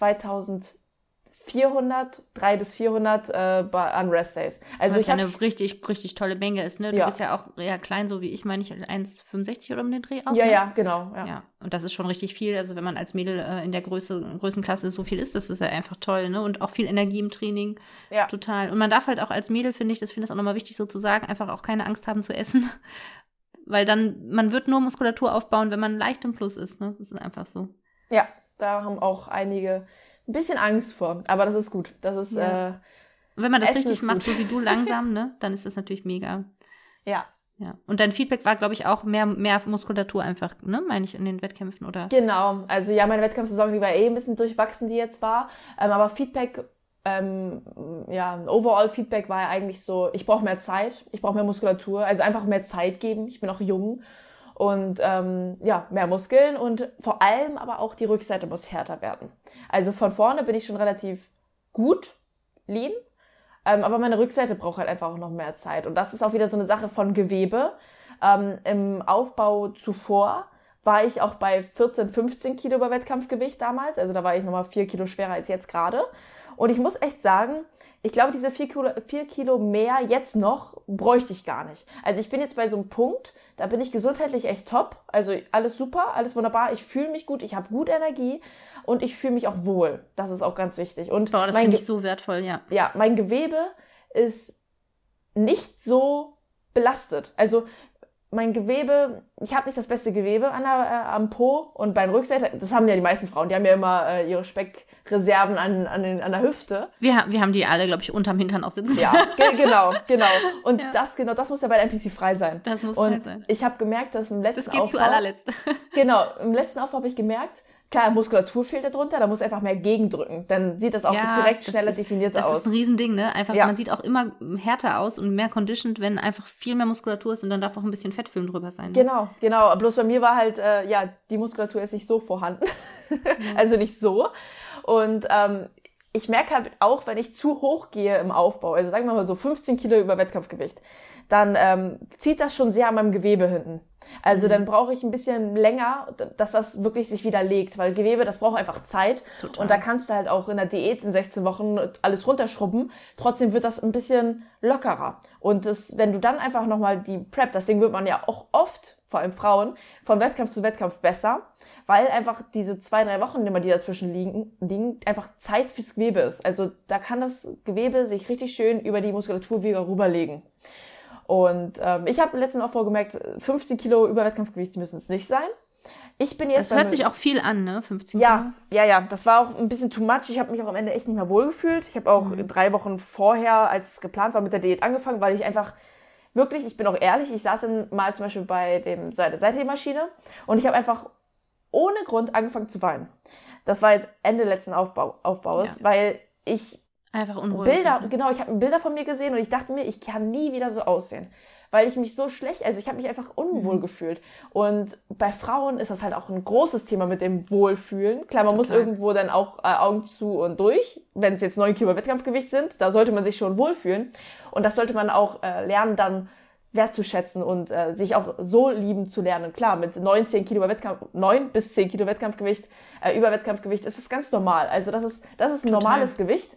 300 bis 400 an Restdays. Also was ja eine richtig, richtig tolle Menge ist, ne? Du bist ja auch eher klein, so wie ich, meine ich, 1,65 oder um den Dreh auch. Ja, ne? ja, genau. Ja. Und das ist schon richtig viel. Also wenn man als Mädel in der Größenklasse so viel isst, das ist ja einfach toll, ne? Und auch viel Energie im Training. Ja. Total. Und man darf halt auch als Mädel, finde ich auch nochmal wichtig so zu sagen, einfach auch keine Angst haben zu essen. Weil man wird nur Muskulatur aufbauen, wenn man leicht im Plus ist, ne? Das ist einfach so. Ja, da haben auch einige ein bisschen Angst vor, aber das ist gut. Das ist, Und wenn man das Essen richtig macht, so wie du langsam, ne, dann ist das natürlich mega. Ja. Und dein Feedback war, glaube ich, auch mehr Muskulatur einfach, ne, meine ich, in den Wettkämpfen, oder? Genau. Also meine Wettkampfsaison, die war ein bisschen durchwachsen, die jetzt war. Aber Feedback, Overall-Feedback war ja eigentlich so, ich brauche mehr Zeit, ich brauche mehr Muskulatur, also einfach mehr Zeit geben. Ich bin auch jung. Und mehr Muskeln und vor allem aber auch die Rückseite muss härter werden. Also von vorne bin ich schon relativ gut, lean, aber meine Rückseite braucht halt einfach auch noch mehr Zeit. Und das ist auch wieder so eine Sache von Gewebe. Im Aufbau zuvor war ich auch bei 14, 15 Kilo bei Wettkampfgewicht damals. Also da war ich nochmal 4 Kilo schwerer als jetzt gerade. Und ich muss echt sagen, ich glaube, diese 4 Kilo mehr jetzt noch bräuchte ich gar nicht. Also ich bin jetzt bei so einem Punkt, da bin ich gesundheitlich echt top. Also alles super, alles wunderbar. Ich fühle mich gut, ich habe gut Energie und ich fühle mich auch wohl. Das ist auch ganz wichtig. Und das finde ich so wertvoll, ja. Ja, mein Gewebe ist nicht so belastet. Also mein Gewebe, ich habe nicht das beste Gewebe am Po und beim Rückseite, das haben ja die meisten Frauen, die haben ja immer ihre Speckreserven an der Hüfte. Wir haben die alle, glaube ich, unterm Hintern auch sitzen. Ja, genau. Und das muss ja bei der NPC frei sein. Das muss frei sein. Ich habe gemerkt, dass im letzten Aufbau... Das geht zu allerletzt. Genau, im letzten Aufbau habe ich gemerkt, klar, Muskulatur fehlt da drunter, da muss einfach mehr gegendrücken. Dann sieht das auch direkt schneller definiert aus. Das ist ein Riesending, ne? Einfach, man sieht auch immer härter aus und mehr conditioned, wenn einfach viel mehr Muskulatur ist und dann darf auch ein bisschen Fettfilm drüber sein. Ne? Genau. Bloß bei mir war halt, die Muskulatur ist nicht so vorhanden. Also nicht so. Und ich merke halt auch, wenn ich zu hoch gehe im Aufbau, also sagen wir mal so 15 Kilo über Wettkampfgewicht, dann zieht das schon sehr an meinem Gewebe hinten. Also dann brauche ich ein bisschen länger, dass das wirklich sich wieder legt, weil Gewebe, das braucht einfach Zeit. Total. Und da kannst du halt auch in der Diät in 16 Wochen alles runterschrubben. Trotzdem wird das ein bisschen lockerer. Und wenn du dann einfach nochmal die Prep, deswegen wird man ja auch oft, vor allem Frauen, von Wettkampf zu Wettkampf besser, weil einfach diese 2-3 Wochen, die dazwischen liegen, einfach Zeit fürs Gewebe ist. Also da kann das Gewebe sich richtig schön über die Muskulatur wieder rüberlegen. Und ich habe im letzten Aufbau gemerkt, 15 Kilo über Wettkampfgewicht müssen es nicht sein. Ich bin jetzt das hört sich auch viel an, ne? 15 Kilo. Ja. Das war auch ein bisschen too much. Ich habe mich auch am Ende echt nicht mehr wohlgefühlt. Ich habe auch 3 Wochen vorher, als es geplant war, mit der Diät angefangen, weil ich einfach wirklich, ich bin auch ehrlich, ich saß dann mal zum Beispiel bei der Seithebemaschine und ich habe einfach ohne Grund angefangen zu weinen. Das war jetzt Ende letzten Aufbaus, weil ich einfach unruhig. Ich habe Bilder von mir gesehen und ich dachte mir, ich kann nie wieder so aussehen. Weil ich mich so schlecht, also ich habe mich einfach unwohl gefühlt. Und bei Frauen ist das halt auch ein großes Thema mit dem Wohlfühlen. Klar, man muss irgendwo dann auch Augen zu und durch. Wenn es jetzt 9 Kilo Wettkampfgewicht sind, da sollte man sich schon wohlfühlen. Und das sollte man auch lernen, dann wertzuschätzen und sich auch so lieben zu lernen. Klar, mit 9 bis 10 Kilo Wettkampfgewicht, über Wettkampfgewicht ist es ganz normal. Also das ist ein normales Gewicht.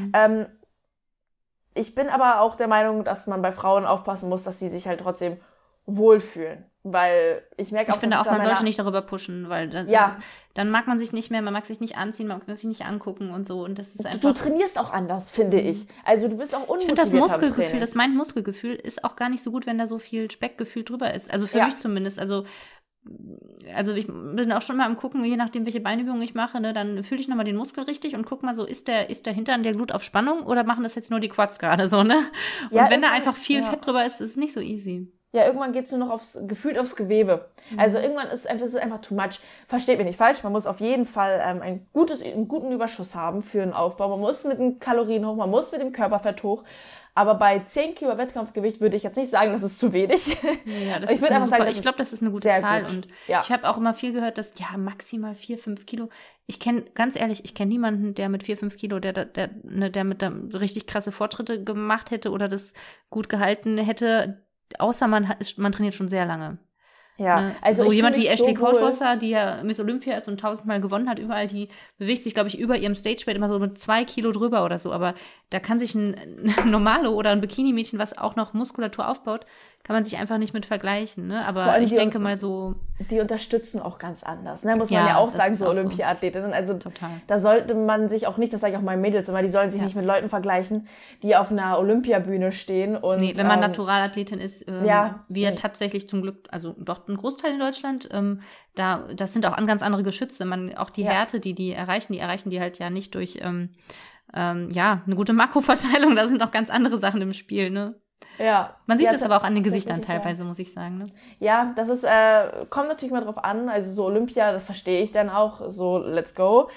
Ich bin aber auch der Meinung, dass man bei Frauen aufpassen muss, dass sie sich halt trotzdem wohlfühlen. Weil ich merke auch, ich finde auch, man sollte nicht darüber pushen, weil dann mag man sich nicht mehr, man mag sich nicht anziehen, man mag sich nicht angucken und so. Und das ist einfach. Du trainierst auch anders, finde ich. Also du bist auch unmotiviert. Ich finde das Muskelgefühl, mein Muskelgefühl ist auch gar nicht so gut, wenn da so viel Speckgefühl drüber ist. Also für mich zumindest. Also also ich bin auch schon mal am Gucken, je nachdem, welche Beinübungen ich mache, ne, dann fühle ich nochmal den Muskel richtig und guck mal so, ist der Hintern der Glut auf Spannung oder machen das jetzt nur die Quads gerade so, ne? Und Ja, wenn da einfach viel Fett drüber ist es nicht so easy. Ja, irgendwann geht's nur noch gefühlt aufs Gewebe. Also irgendwann ist es einfach too much. Versteht mich nicht falsch, man muss auf jeden Fall einen guten Überschuss haben für einen Aufbau. Man muss mit den Kalorien hoch, man muss mit dem Körperfett hoch. Aber bei 10 Kilo Wettkampfgewicht würde ich jetzt nicht sagen, das ist zu wenig. Ja, das ich würde einfach sagen, ich glaube, das ist eine gute Zahl. Gut. Und ich habe auch immer viel gehört, dass maximal 4-5 Kilo. Ganz ehrlich, ich kenne niemanden, der mit 4-5 Kilo, der mit richtig krasse Fortschritte gemacht hätte oder das gut gehalten hätte, außer man trainiert schon sehr lange. Ja, ne? Also so jemand wie Ashley Caldwasser, die ja Miss Olympia ist und 1000-mal gewonnen hat überall, die bewegt sich, glaube ich, über ihrem Stage-Weight immer so mit 2 Kilo drüber oder so. Aber da kann sich ein Normalo oder ein Bikini-Mädchen, was auch noch Muskulatur aufbaut, kann man sich einfach nicht mit vergleichen. Ne? Aber ich denke mal so... Die unterstützen auch ganz anders, ne? Muss man ja auch sagen, so Olympiathletinnen. Also total. Da sollte man sich auch nicht, das sage ich auch meinen Mädels immer, die sollen sich nicht mit Leuten vergleichen, die auf einer Olympiabühne stehen. Und, wenn man Naturalathletin ist, wir tatsächlich zum Glück, also doch ein Großteil in Deutschland, das sind auch ganz andere Geschütze. Auch die Härte, die erreichen die halt ja nicht durch eine gute Makroverteilung, da sind auch ganz andere Sachen im Spiel, ne? Ja. Man sieht das aber auch an den Gesichtern teilweise, muss ich sagen. Ne? Ja, das ist, kommt natürlich mal drauf an. Also so Olympia, das verstehe ich dann auch. So, let's go.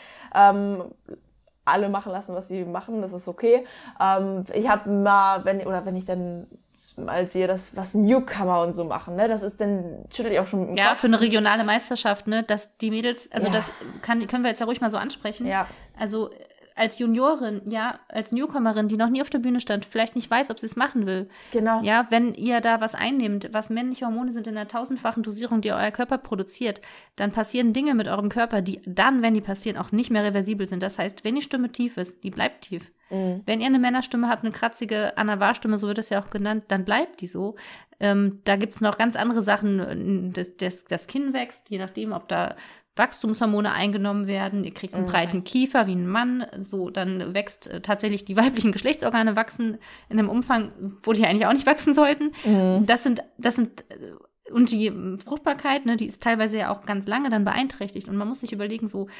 Alle machen lassen, was sie machen, das ist okay. Ich habe mal, wenn ich dann mal sehe, was Newcomer und so machen, ne, das ist dann, schüttelt ich auch schon im Kopf. Ja, für eine regionale Meisterschaft, ne, dass die Mädels, also das können wir jetzt ja ruhig mal so ansprechen. Ja. Also als Juniorin, als Newcomerin, die noch nie auf der Bühne stand, vielleicht nicht weiß, ob sie es machen will. Genau. Ja, wenn ihr da was einnehmt, was männliche Hormone sind in einer 1000-fachen Dosierung, die euer Körper produziert, dann passieren Dinge mit eurem Körper, die dann, wenn die passieren, auch nicht mehr reversibel sind. Das heißt, wenn die Stimme tief ist, die bleibt tief. Mhm. Wenn ihr eine Männerstimme habt, eine kratzige Anavar-Stimme, so wird es ja auch genannt, dann bleibt die so. Da gibt's noch ganz andere Sachen. Das Kinn wächst, je nachdem, ob da Wachstumshormone eingenommen werden, ihr kriegt einen breiten Kiefer wie ein Mann, so dann wächst tatsächlich die weiblichen Geschlechtsorgane wachsen in einem Umfang, wo die eigentlich auch nicht wachsen sollten. Das sind und die Fruchtbarkeit, ne, die ist teilweise ja auch ganz lange dann beeinträchtigt und man muss sich überlegen, so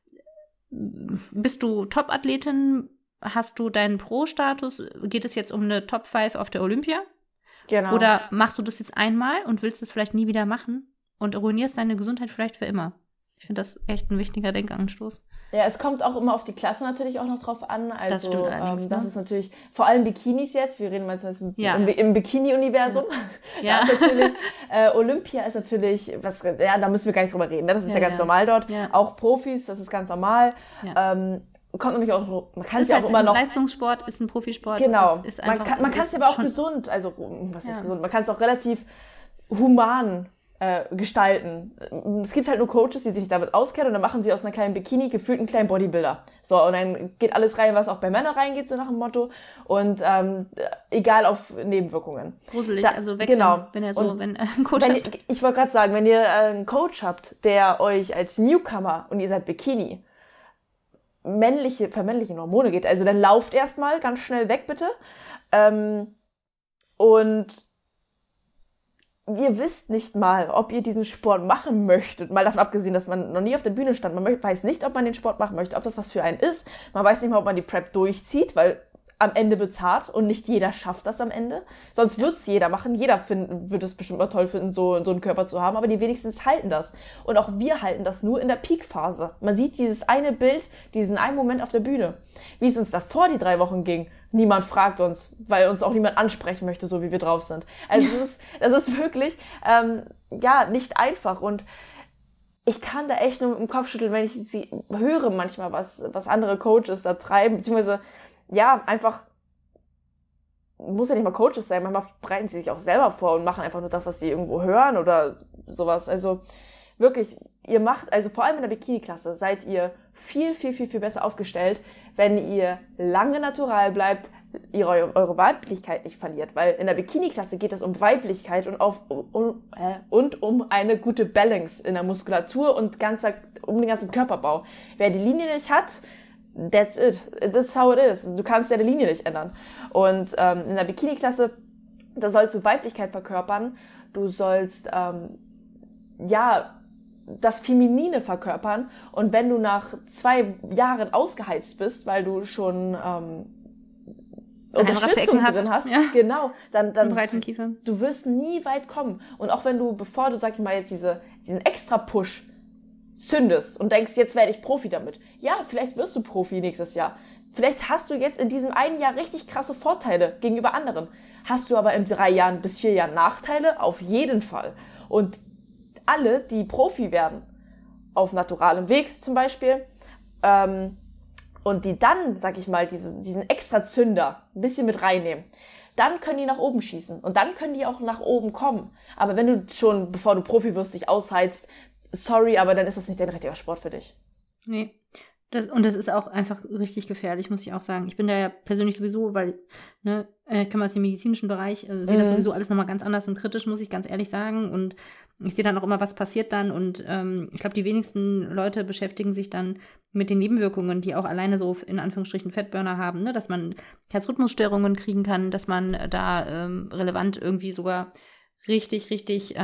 bist du Top-Athletin, hast du deinen Pro-Status, geht es jetzt um eine Top 5 auf der Olympia? Genau. Oder machst du das jetzt einmal und willst es vielleicht nie wieder machen und ruinierst deine Gesundheit vielleicht für immer? Ich finde das echt ein wichtiger Denkanstoß. Ja, es kommt auch immer auf die Klasse natürlich auch noch drauf an. Also, das stimmt allerdings, das ist natürlich, vor allem Bikinis jetzt, wir reden mal zumindest im Bikini-Universum. Ja. Da ist natürlich, Olympia ist natürlich, da müssen wir gar nicht drüber reden. Ne? Das ist ja ganz normal dort. Ja. Auch Profis, das ist ganz normal. Ja. Kommt nämlich auch, man kann es ja auch immer noch. Leistungssport ist ein Profisport. Genau. Ist einfach, man kann es ja aber auch gesund, also, was ist gesund? Man kann es auch relativ human gestalten. Es gibt halt nur Coaches, die sich nicht damit auskennen und dann machen sie aus einer kleinen Bikini gefühlt einen kleinen Bodybuilder. So, und dann geht alles rein, was auch bei Männern reingeht, so nach dem Motto. Und egal auf Nebenwirkungen. Gruselig, also weg, genau. Wenn er so, wenn ein Coach habt. Ich wollte gerade sagen, wenn ihr einen Coach habt, der euch als Newcomer und ihr seid Bikini vermännliche Hormone geht, also dann lauft erstmal ganz schnell weg, bitte. Und ihr wisst nicht mal, ob ihr diesen Sport machen möchtet. Mal davon abgesehen, dass man noch nie auf der Bühne stand. Man weiß nicht, ob man den Sport machen möchte, ob das was für einen ist. Man weiß nicht mal, ob man die Prep durchzieht, weil am Ende wird's hart und nicht jeder schafft das am Ende. Sonst wird's jeder machen. Jeder wird es bestimmt mal toll finden, so einen Körper zu haben, aber die wenigstens halten das. Und auch wir halten das nur in der Peak-Phase. Man sieht dieses eine Bild, diesen einen Moment auf der Bühne. Wie es uns davor die 3 Wochen ging, niemand fragt uns, weil uns auch niemand ansprechen möchte, so wie wir drauf sind. Also das ist wirklich nicht einfach und ich kann da echt nur mit dem Kopf schütteln, wenn ich sie höre manchmal, was andere Coaches da treiben, beziehungsweise einfach, muss ja nicht mal Coaches sein, manchmal bereiten sie sich auch selber vor und machen einfach nur das, was sie irgendwo hören oder sowas. Also wirklich, ihr macht, also vor allem in der Bikini-Klasse seid ihr viel, viel, viel, viel besser aufgestellt, wenn ihr lange natural bleibt, ihr eure Weiblichkeit nicht verliert, weil in der Bikini-Klasse geht es um Weiblichkeit und um eine gute Balance in der Muskulatur und um den ganzen Körperbau. Wer die Linie nicht hat, that's it. That's how it is. Du kannst ja die Linie nicht ändern. Und in der Bikini-Klasse, da sollst du Weiblichkeit verkörpern. Du sollst das Feminine verkörpern. Und wenn du nach 2 Jahren ausgeheizt bist, weil du schon Unterstützung drin hast, genau, dann du wirst nie weit kommen. Und auch wenn du, bevor du, sag ich mal, jetzt diesen Extra-Push zündest und denkst, jetzt werde ich Profi damit. Ja, vielleicht wirst du Profi nächstes Jahr. Vielleicht hast du jetzt in diesem einen Jahr richtig krasse Vorteile gegenüber anderen. Hast du aber in 3 Jahren bis 4 Jahren Nachteile? Auf jeden Fall. Und alle, die Profi werden, auf naturalem Weg zum Beispiel, und die dann, sag ich mal, diesen extra Zünder ein bisschen mit reinnehmen, dann können die nach oben schießen und dann können die auch nach oben kommen. Aber wenn du schon, bevor du Profi wirst, dich ausheizt, sorry, aber dann ist das nicht der richtige Sport für dich. Nee. Das ist auch einfach richtig gefährlich, muss ich auch sagen. Ich bin da ja persönlich sowieso, weil, ich komme aus dem medizinischen Bereich, sehe das sowieso alles nochmal ganz anders und kritisch, muss ich ganz ehrlich sagen. Und ich sehe dann auch immer, was passiert dann. Und ich glaube, die wenigsten Leute beschäftigen sich dann mit den Nebenwirkungen, die auch alleine so in Anführungsstrichen Fettburner haben, ne? Dass man Herzrhythmusstörungen kriegen kann, dass man da relevant irgendwie sogar richtig, richtig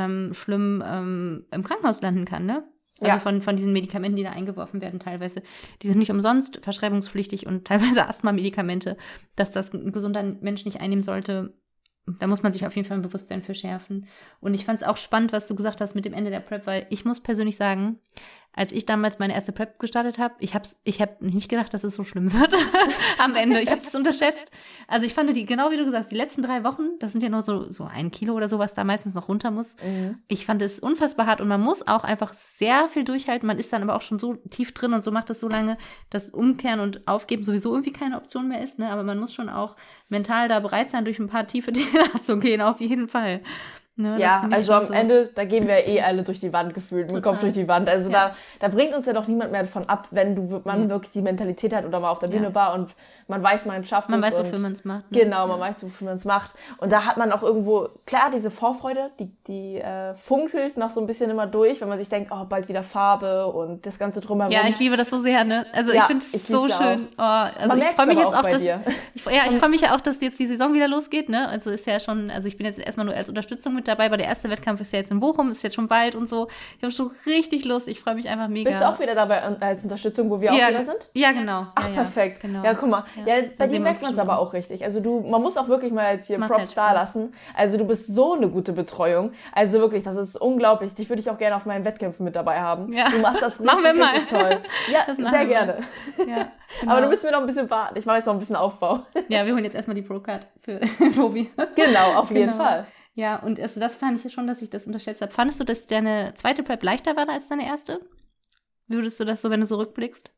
schlimm im Krankenhaus landen kann, ne? Also von diesen Medikamenten, die da eingeworfen werden teilweise. Die sind nicht umsonst verschreibungspflichtig und teilweise Asthma-Medikamente, dass das ein gesunder Mensch nicht einnehmen sollte. Da muss man sich auf jeden Fall ein Bewusstsein für schärfen. Und ich fand es auch spannend, was du gesagt hast mit dem Ende der Prep, weil ich muss persönlich sagen, als ich damals meine erste Prep gestartet habe, ich hab nicht gedacht, dass es so schlimm wird am Ende. Ich habe es unterschätzt. Also ich fand genau wie du gesagt hast, die letzten 3 Wochen, das sind ja nur so 1 Kilo oder so, was da meistens noch runter muss. Ich fand es unfassbar hart und man muss auch einfach sehr viel durchhalten. Man ist dann aber auch schon so tief drin und so macht es so lange, dass Umkehren und Aufgeben sowieso irgendwie keine Option mehr ist, ne? Aber man muss schon auch mental da bereit sein, durch ein paar tiefe Täler zu gehen, auf jeden Fall. Ne, ja, also am Ende, da gehen wir alle durch die Wand gefühlt, mit Kopf durch die Wand. Also da bringt uns ja doch niemand mehr davon ab, wenn man wirklich die Mentalität hat oder mal auf der Bühne war und man weiß, man schafft es. Man weiß, wofür man es macht. Ne? Genau, man weiß, wofür man es macht. Und da hat man auch irgendwo, klar, diese Vorfreude, die funkelt noch so ein bisschen immer durch, wenn man sich denkt, oh, bald wieder Farbe und das Ganze drumherum. Ja, ich liebe das so sehr, ne? Also ich finde es so schön. Oh, also ich freue mich jetzt auch, dass ich freue mich ja auch, dass jetzt die Saison wieder losgeht, ne? Also ist ja schon, also ich bin jetzt erstmal nur als Unterstützung mit dabei, weil der erste Wettkampf ist ja jetzt in Bochum, ist jetzt schon bald und so. Ich habe schon richtig Lust, ich freue mich einfach mega. Bist du auch wieder dabei als Unterstützung, wo wir auch wieder sind? Ja, genau. Ach, perfekt. Genau. Ja, guck mal. Ja, bei dir merkt man es aber auch richtig. Also man muss auch wirklich mal jetzt hier Props da lassen. Also du bist so eine gute Betreuung. Also wirklich, das ist unglaublich. Dich würde ich auch gerne auf meinen Wettkämpfen mit dabei haben. Ja. Du machst das richtig toll. Ja, sehr gerne. Ja, genau. Aber du müsst mir noch ein bisschen warten. Ich mache jetzt noch ein bisschen Aufbau. Ja, wir holen jetzt erstmal die Pro-Card für Tobi. Genau, auf jeden Fall. Ja, und also das fand ich schon, dass ich das unterschätzt habe. Fandest du, dass deine zweite Prep leichter war als deine erste? Würdest du das so, wenn du so rückblickst?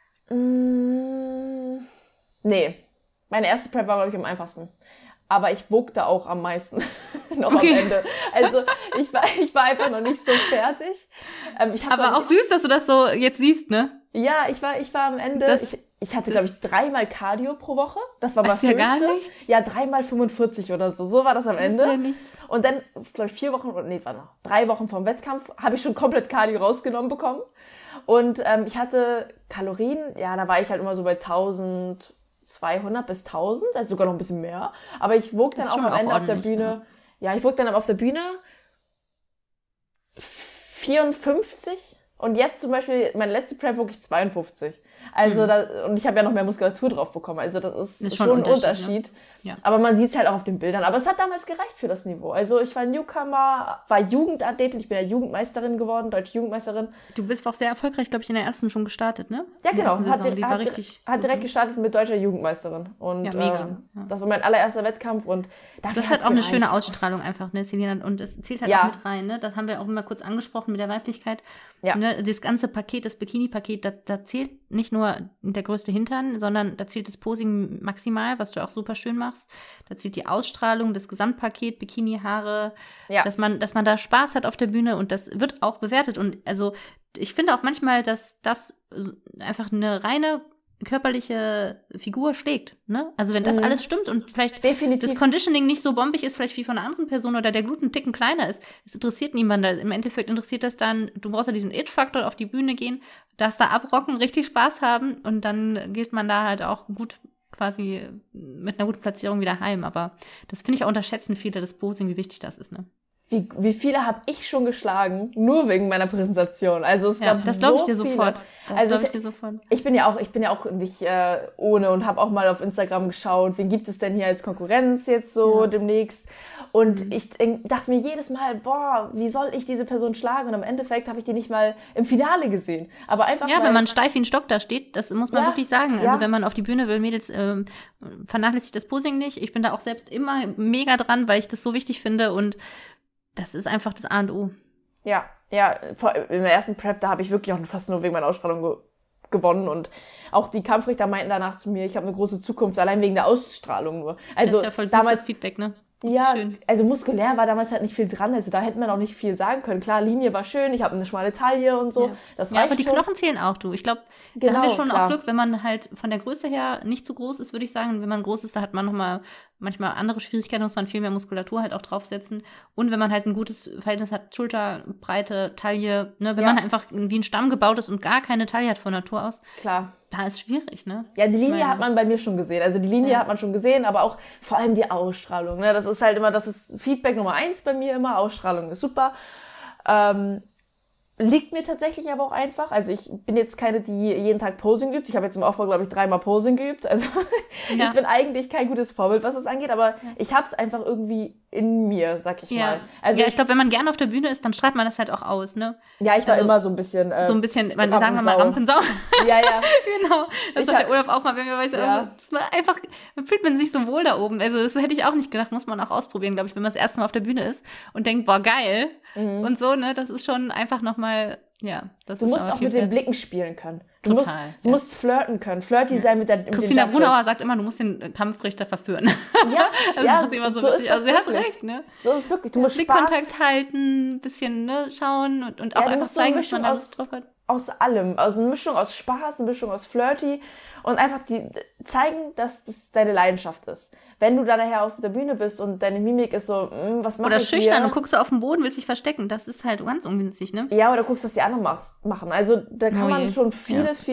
Nee. Meine erste Prep war, glaube ich, am einfachsten. Aber ich wog da auch am meisten noch am Ende. Also ich war einfach noch nicht so fertig. Aber auch süß, dass du das so jetzt siehst, ne? Ja, ich war am Ende, ich hatte, glaube ich, 3-mal Cardio pro Woche. Das war was Höchste. Ja gar nichts. Ja, 3-mal 45 oder so. So war das am Ende. Ja nichts. Und dann, glaube ich, 3 Wochen vom Wettkampf habe ich schon komplett Cardio rausgenommen bekommen. Und ich hatte Kalorien, ja, da war ich halt immer so bei 1200 bis 1000, also sogar noch ein bisschen mehr. Aber ich wog dann auch am Ende auf der Bühne, ich wog dann auf der Bühne 54. Und jetzt zum Beispiel, meine letzte Prep wog ich 52. Also und ich habe ja noch mehr Muskulatur drauf bekommen. Also das ist schon ein Unterschied. Ne? Ja. Aber man sieht es halt auch auf den Bildern. Aber es hat damals gereicht für das Niveau. Also ich war Newcomer, war Jugendathletin, ich bin ja Jugendmeisterin geworden, deutsche Jugendmeisterin. Du bist auch sehr erfolgreich, glaube ich, in der ersten schon gestartet, ne? Ja, genau. Hat direkt gestartet mit deutscher Jugendmeisterin. Und ja, mega. Das war mein allererster Wettkampf. Und das hat auch eine schöne Ausstrahlung einfach, ne, Selina? Und es zählt halt auch mit rein, ne? Das haben wir auch immer kurz angesprochen mit der Weiblichkeit. Ja. Ne? Das ganze Paket, das Bikini-Paket, da zählt nicht nur der größte Hintern, sondern da zählt das Posing maximal, was du auch super schön machst. Da zählt die Ausstrahlung, das Gesamtpaket, Bikini, Haare, dass man da Spaß hat auf der Bühne und das wird auch bewertet. Und also ich finde auch manchmal, dass das einfach eine reine körperliche Figur schlägt, ne? Also wenn das alles stimmt und vielleicht das Conditioning nicht so bombig ist, vielleicht wie von einer anderen Person oder der Gluten einen Ticken kleiner ist, es interessiert niemanden. Im Endeffekt interessiert das dann, du brauchst ja diesen It-Faktor, auf die Bühne gehen, das da abrocken, richtig Spaß haben und dann geht man da halt auch gut quasi mit einer guten Platzierung wieder heim. Aber das finde ich auch unterschätzen viele, das Posing, wie wichtig das ist, ne? wie viele habe ich schon geschlagen, nur wegen meiner Präsentation. Also es gab das glaube ich so dir viele. sofort. Das glaube ich dir sofort. Ich bin ja auch nicht ohne und habe auch mal auf Instagram geschaut, wen gibt es denn hier als Konkurrenz jetzt so demnächst. Und ich dachte mir jedes Mal, boah, wie soll ich diese Person schlagen? Und im Endeffekt habe ich die nicht mal im Finale gesehen. Aber einfach wenn man steif wie ein Stock da steht, das muss man wirklich sagen. Also wenn man auf die Bühne will, Mädels, vernachlässigt das Posing nicht. Ich bin da auch selbst immer mega dran, weil ich das so wichtig finde und das ist einfach das A und O. Ja, im ersten Prep, da habe ich wirklich auch fast nur wegen meiner Ausstrahlung gewonnen und auch die Kampfrichter meinten danach zu mir, ich habe eine große Zukunft, allein wegen der Ausstrahlung nur. Also das ist ja voll damals das Feedback, ne? Ja, schön. Also muskulär war damals halt nicht viel dran, also da hätte man auch nicht viel sagen können. Klar, Linie war schön, ich habe eine schmale Taille und so. Ja. Das reicht aber die schon. Knochen zählen auch, du. Ich glaube, da haben wir schon auch Glück, wenn man halt von der Größe her nicht zu groß ist, würde ich sagen. Wenn man groß ist, da hat man nochmal manchmal andere Schwierigkeiten, muss man viel mehr Muskulatur halt auch draufsetzen. Und wenn man halt ein gutes Verhältnis hat, Schulter, Breite, Taille, ne, wenn man einfach wie ein Stamm gebaut ist und gar keine Taille hat von Natur aus. Klar. Da ist schwierig, ne? Ja, die Linie hat man bei mir schon gesehen. Also die Linie hat man schon gesehen, aber auch vor allem die Ausstrahlung. Ne? Das ist halt immer, das ist Feedback Nummer 1 bei mir immer. Ausstrahlung ist super. Liegt mir tatsächlich aber auch einfach. Also ich bin jetzt keine, die jeden Tag Posing übt. Ich habe jetzt im Aufbau, glaube ich, 3-mal Posing geübt. Also ich bin eigentlich kein gutes Vorbild, was das angeht, aber ich habe es einfach irgendwie in mir, sag ich mal. Also ich glaube, wenn man gerne auf der Bühne ist, dann schreibt man das halt auch aus, ne? Ja, ich war immer so ein bisschen sagen wir mal Rampensau. Ja. Genau. Das hat der Olaf auch mal, wenn wir weiß, dann fühlt man sich so wohl da oben. Also das hätte ich auch nicht gedacht, muss man auch ausprobieren, glaube ich, wenn man das erste Mal auf der Bühne ist und denkt, boah, geil. Und so, ne? Das ist schon einfach nochmal, das du ist musst auch mit den Blicken spielen können. Du Total. Du musst flirten können. Flirty sein mit den Christina Brunauer sagt immer, du musst den Kampfrichter verführen. Ja, das ist immer so witzig. Also sie hat recht, ne? So ist es wirklich. Du musst Blickkontakt halten, ein bisschen, ne, schauen und auch einfach zeigen, was man da drauf hat. Aus allem. Also eine Mischung aus Spaß, eine Mischung aus Flirty und einfach zeigen, dass das deine Leidenschaft ist. Wenn du da nachher auf der Bühne bist und deine Mimik ist so, was mach ich hier? Oder schüchtern und guckst du auf den Boden, willst dich verstecken. Das ist halt ganz ungünstig, ne? Ja, oder guckst, was die anderen machen. Also da kann man schon vieles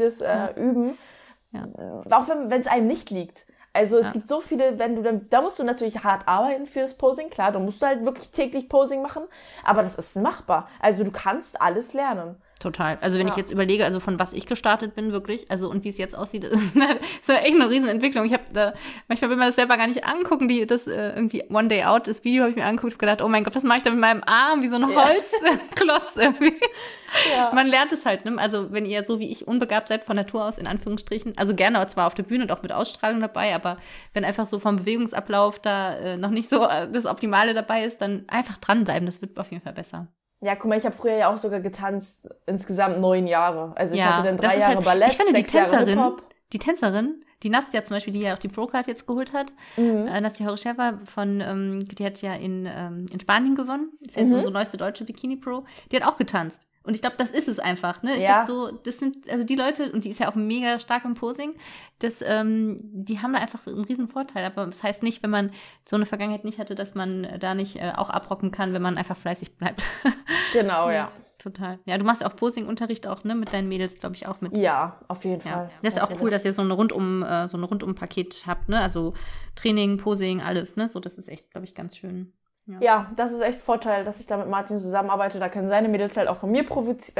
üben. Ja. Auch wenn es einem nicht liegt. Also es gibt so viele, da musst du natürlich hart arbeiten für das Posing, klar, da musst du halt wirklich täglich Posing machen, aber das ist machbar. Also du kannst alles lernen. Total. Also wenn ich jetzt überlege, also von was ich gestartet bin, wirklich, also und wie es jetzt aussieht, ist ja echt eine Riesenentwicklung. Ich habe da, manchmal will man das selber gar nicht angucken, irgendwie One Day Out, das Video habe ich mir angeguckt und gedacht, oh mein Gott, was mache ich da mit meinem Arm, wie so ein Holzklotz irgendwie. Ja. Man lernt es halt, ne? Also wenn ihr so wie ich unbegabt seid von Natur aus, in Anführungsstrichen, also gerne zwar auf der Bühne und auch mit Ausstrahlung dabei, aber wenn einfach so vom Bewegungsablauf da noch nicht so das Optimale dabei ist, dann einfach dranbleiben, das wird auf jeden Fall besser. Ja, guck mal, ich habe früher ja auch sogar getanzt, insgesamt 9 Jahre. Also ich hatte dann 3 Jahre halt, Ballett, ich finde 6 Jahre Hip-Hop. Die Tänzerin, die Nastja zum Beispiel, die ja auch die Pro-Card jetzt geholt hat, Nastja Horosheva die hat ja in Spanien gewonnen, ist jetzt unsere neueste deutsche Bikini-Pro, die hat auch getanzt. Und ich glaube, das ist es einfach, ne? Ich glaube so, das sind, also die Leute, und die ist ja auch mega stark im Posing, die haben da einfach einen riesen Vorteil. Aber das heißt nicht, wenn man so eine Vergangenheit nicht hatte, dass man da nicht auch abrocken kann, wenn man einfach fleißig bleibt. Genau, ja. Total. Ja, du machst ja auch Posing-Unterricht auch, ne? Mit deinen Mädels, glaube ich, auch mit. Ja, auf jeden Fall. Das ist auch cool, dass ihr so ein Rundum-Paket habt, ne? Also Training, Posing, alles, ne? So, das ist echt, glaube ich, ganz schön. Ja, das ist echt Vorteil, dass ich da mit Martin zusammenarbeite. Da können seine Mädels halt auch von mir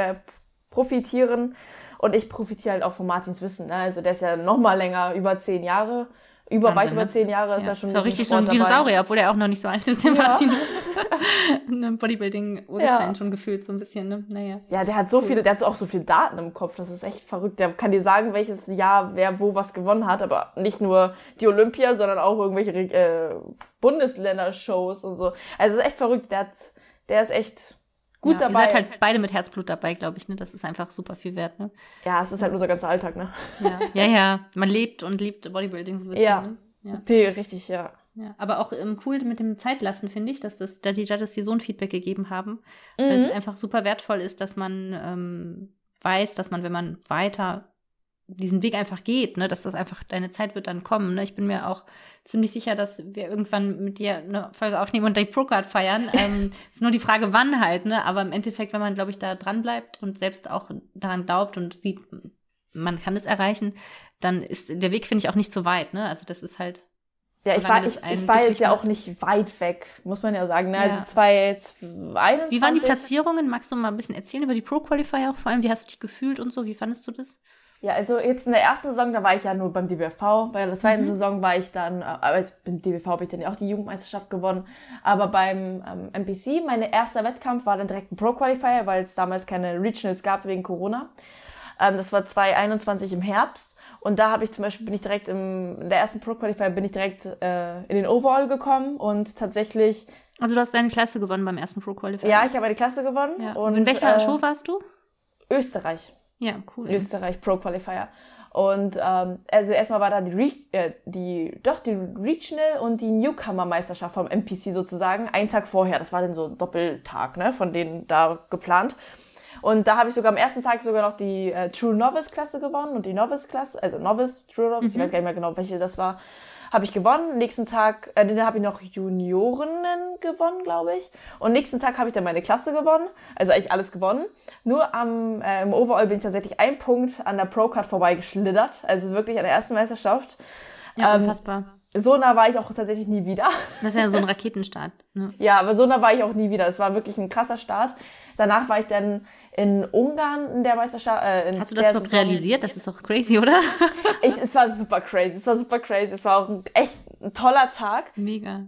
profitieren. Und ich profitiere halt auch von Martins Wissen. Ne? Also der ist ja noch mal länger, über 10 Jahre. Weit über 10 Jahre ist er schon. Ist auch richtig so ein Dinosaurier, obwohl er auch noch nicht so alt ist, der Martin. Bodybuilding-Urgestein schon gefühlt so ein bisschen, ne? Naja. Ja, der hat auch so viele Daten im Kopf, das ist echt verrückt. Der kann dir sagen, welches Jahr wer wo was gewonnen hat, aber nicht nur die Olympia, sondern auch irgendwelche Bundesländershows und so. Also es ist echt verrückt, der ist echt gut dabei. Ihr seid halt beide mit Herzblut dabei, glaube ich, ne? Das ist einfach super viel wert, ne? Ja, es ist halt unser ganzer Alltag, ne? Ja. Man lebt und liebt Bodybuilding so ein bisschen, ne? Ja, richtig, ja. Aber auch cool mit dem Zeitlassen, finde ich, dass da die Judges dir so ein Feedback gegeben haben. Weil es einfach super wertvoll ist, dass man weiß, dass man, wenn man weiter diesen Weg einfach geht, ne, dass das einfach, deine Zeit wird dann kommen, ne? Ich bin mir auch ziemlich sicher, dass wir irgendwann mit dir eine Folge aufnehmen und die Pro-Card feiern. Ist nur die Frage, wann halt, ne? Aber im Endeffekt, wenn man, glaube ich, da dran bleibt und selbst auch daran glaubt und sieht, man kann es erreichen, dann ist der Weg, finde ich, auch nicht so weit, ne? Also das ist halt Ja, ich war jetzt ja auch nicht weit weg, muss man ja sagen. Ne? Ja. Also 2021. Wie waren die Platzierungen? Magst du mal ein bisschen erzählen über die Pro-Qualifier auch vor allem? Wie hast du dich gefühlt und so? Wie fandest du das? Ja, also jetzt in der ersten Saison, da war ich ja nur beim DBFV. Bei der zweiten Saison war ich dann, also beim DBFV habe ich dann ja auch die Jugendmeisterschaft gewonnen. Aber beim MPC, mein erster Wettkampf war dann direkt ein Pro-Qualifier, weil es damals keine Regionals gab wegen Corona. Das war 2021 im Herbst. Und da habe ich zum Beispiel, in der ersten Pro-Qualifier bin ich direkt in den Overall gekommen und tatsächlich... Also du hast deine Klasse gewonnen beim ersten Pro-Qualifier? Ja, ich habe die Klasse gewonnen. Ja. Und in welcher Show warst du? Österreich. Ja, cool. Österreich Pro-Qualifier. Und also erstmal war da die Regional und die Newcomer-Meisterschaft vom MPC sozusagen, einen Tag vorher. Das war dann so ein Doppeltag, ne, von denen da geplant. Und da habe ich sogar am ersten Tag sogar noch die True Novice-Klasse gewonnen und die Novice-Klasse, also Novice, True Novice, ich weiß gar nicht mehr genau, welche das war, habe ich gewonnen. Nächsten Tag, dann habe ich noch Juniorinnen gewonnen, glaube ich. Und nächsten Tag habe ich dann meine Klasse gewonnen, also eigentlich alles gewonnen. Nur im Overall bin ich tatsächlich einen Punkt an der Pro-Card vorbeigeschlittert, also wirklich an der ersten Meisterschaft. Ja, unfassbar. So nah war ich auch tatsächlich nie wieder. Das ist ja so ein Raketenstart. Ne? Ja, aber so nah war ich auch nie wieder. Es war wirklich ein krasser Start. Danach war ich dann in Ungarn in der Meisterschaft. Hast du das überhaupt realisiert? Das ist doch crazy, oder? Es war super crazy. Es war auch echt ein toller Tag. Mega.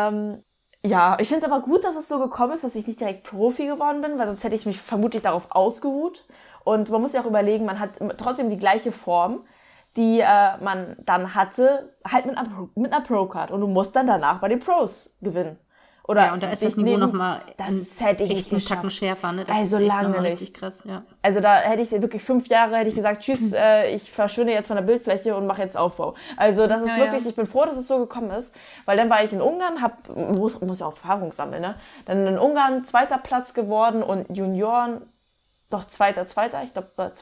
Ja, ich finde es aber gut, dass es so gekommen ist, dass ich nicht direkt Profi geworden bin, weil sonst hätte ich mich vermutlich darauf ausgeruht. Und man muss ja auch überlegen, man hat trotzdem die gleiche Form, die man dann hatte, halt mit einer Pro-Card. Und du musst dann danach bei den Pros gewinnen. Oder ja, und da ist das Niveau nochmal hätte ich nicht einen Tacken schärfer, ne? Das also ist echt lange nicht. Richtig krass, ja. Also da hätte ich wirklich 5 Jahre hätte ich gesagt, tschüss, ich verschwinde jetzt von der Bildfläche und mache jetzt Aufbau. Also das ist wirklich, ich bin froh, dass es so gekommen ist, weil dann war ich in Ungarn, muss ja auch Erfahrung sammeln, ne? Dann in Ungarn 2. Platz geworden und Junioren, doch 2. Ich glaube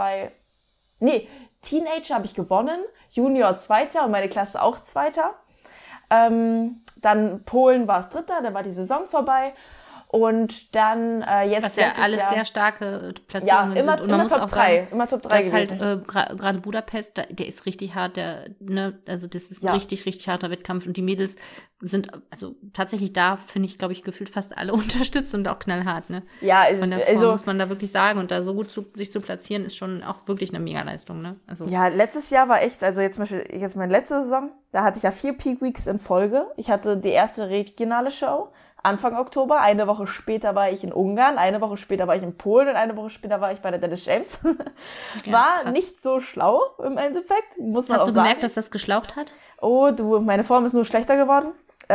Teenager habe ich gewonnen, Junior 2. und meine Klasse auch 2. Dann Polen war es 3., dann war die Saison vorbei und dann jetzt was ja alles Jahr, sehr starke Platzierungen sind. Und man muss Top auch 3, sagen, immer Top 3 gewesen. Halt gerade Budapest, der ist richtig hart, also das ist ein richtig, richtig harter Wettkampf und die Mädels sind, also tatsächlich da, finde ich, glaube ich, gefühlt fast alle unterstützt und auch knallhart, ne? Ja, von der Form muss man da wirklich sagen und da so gut sich zu platzieren, ist schon auch wirklich eine Mega-Leistung, ne? Also ja, letztes Jahr war echt, also jetzt zum Beispiel, jetzt meine letzte Saison, da hatte ich ja 4 Peak Weeks in Folge. Ich hatte die erste regionale Show Anfang Oktober, eine Woche später war ich in Ungarn, eine Woche später war ich in Polen und eine Woche später war ich bei der Dennis James. War krass. Nicht so schlau im Endeffekt, muss man auch sagen. Hast du gemerkt, dass das geschlaucht hat? Oh, meine Form ist nur schlechter geworden.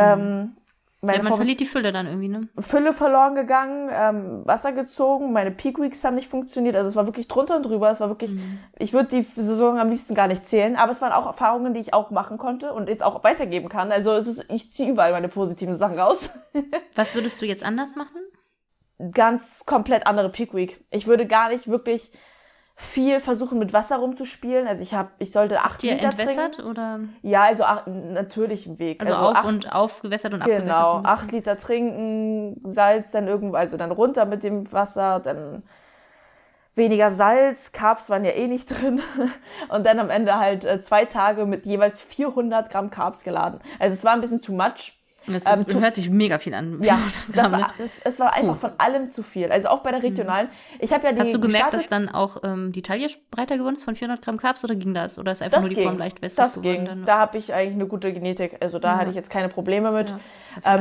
Man verliert die Fülle dann irgendwie, ne? Fülle verloren gegangen, Wasser gezogen, meine Peak Weeks haben nicht funktioniert, also es war wirklich drunter und drüber, es war wirklich, ich würde die Saison am liebsten gar nicht zählen, aber es waren auch Erfahrungen, die ich auch machen konnte und jetzt auch weitergeben kann, also ich ziehe überall meine positiven Sachen raus. Was würdest du jetzt anders machen? Ganz komplett andere Peak Week. Ich würde gar nicht wirklich viel versuchen, mit Wasser rumzuspielen. Also ich sollte 8 Liter entwässert, trinken. Oder? Ja, also natürlich im Weg. Also aufgewässert und abgewässert. Genau, 8 Liter trinken, Salz dann irgendwo, also dann runter mit dem Wasser, dann weniger Salz, Carbs waren ja eh nicht drin und dann am Ende halt 2 Tage mit jeweils 400 Gramm Carbs geladen. Also es war ein bisschen too much. Das hört sich mega viel an. Ja, es war einfach von allem zu viel. Also auch bei der regionalen. Ich habe ja Hast du gemerkt, dass dann auch die Taille breiter geworden ist von 400 Gramm Carbs oder ging das? Oder ist einfach nur die Form leicht wässrig geworden? Das ging. Dann? Da habe ich eigentlich eine gute Genetik. Also da hatte ich jetzt keine Probleme mit. Ja,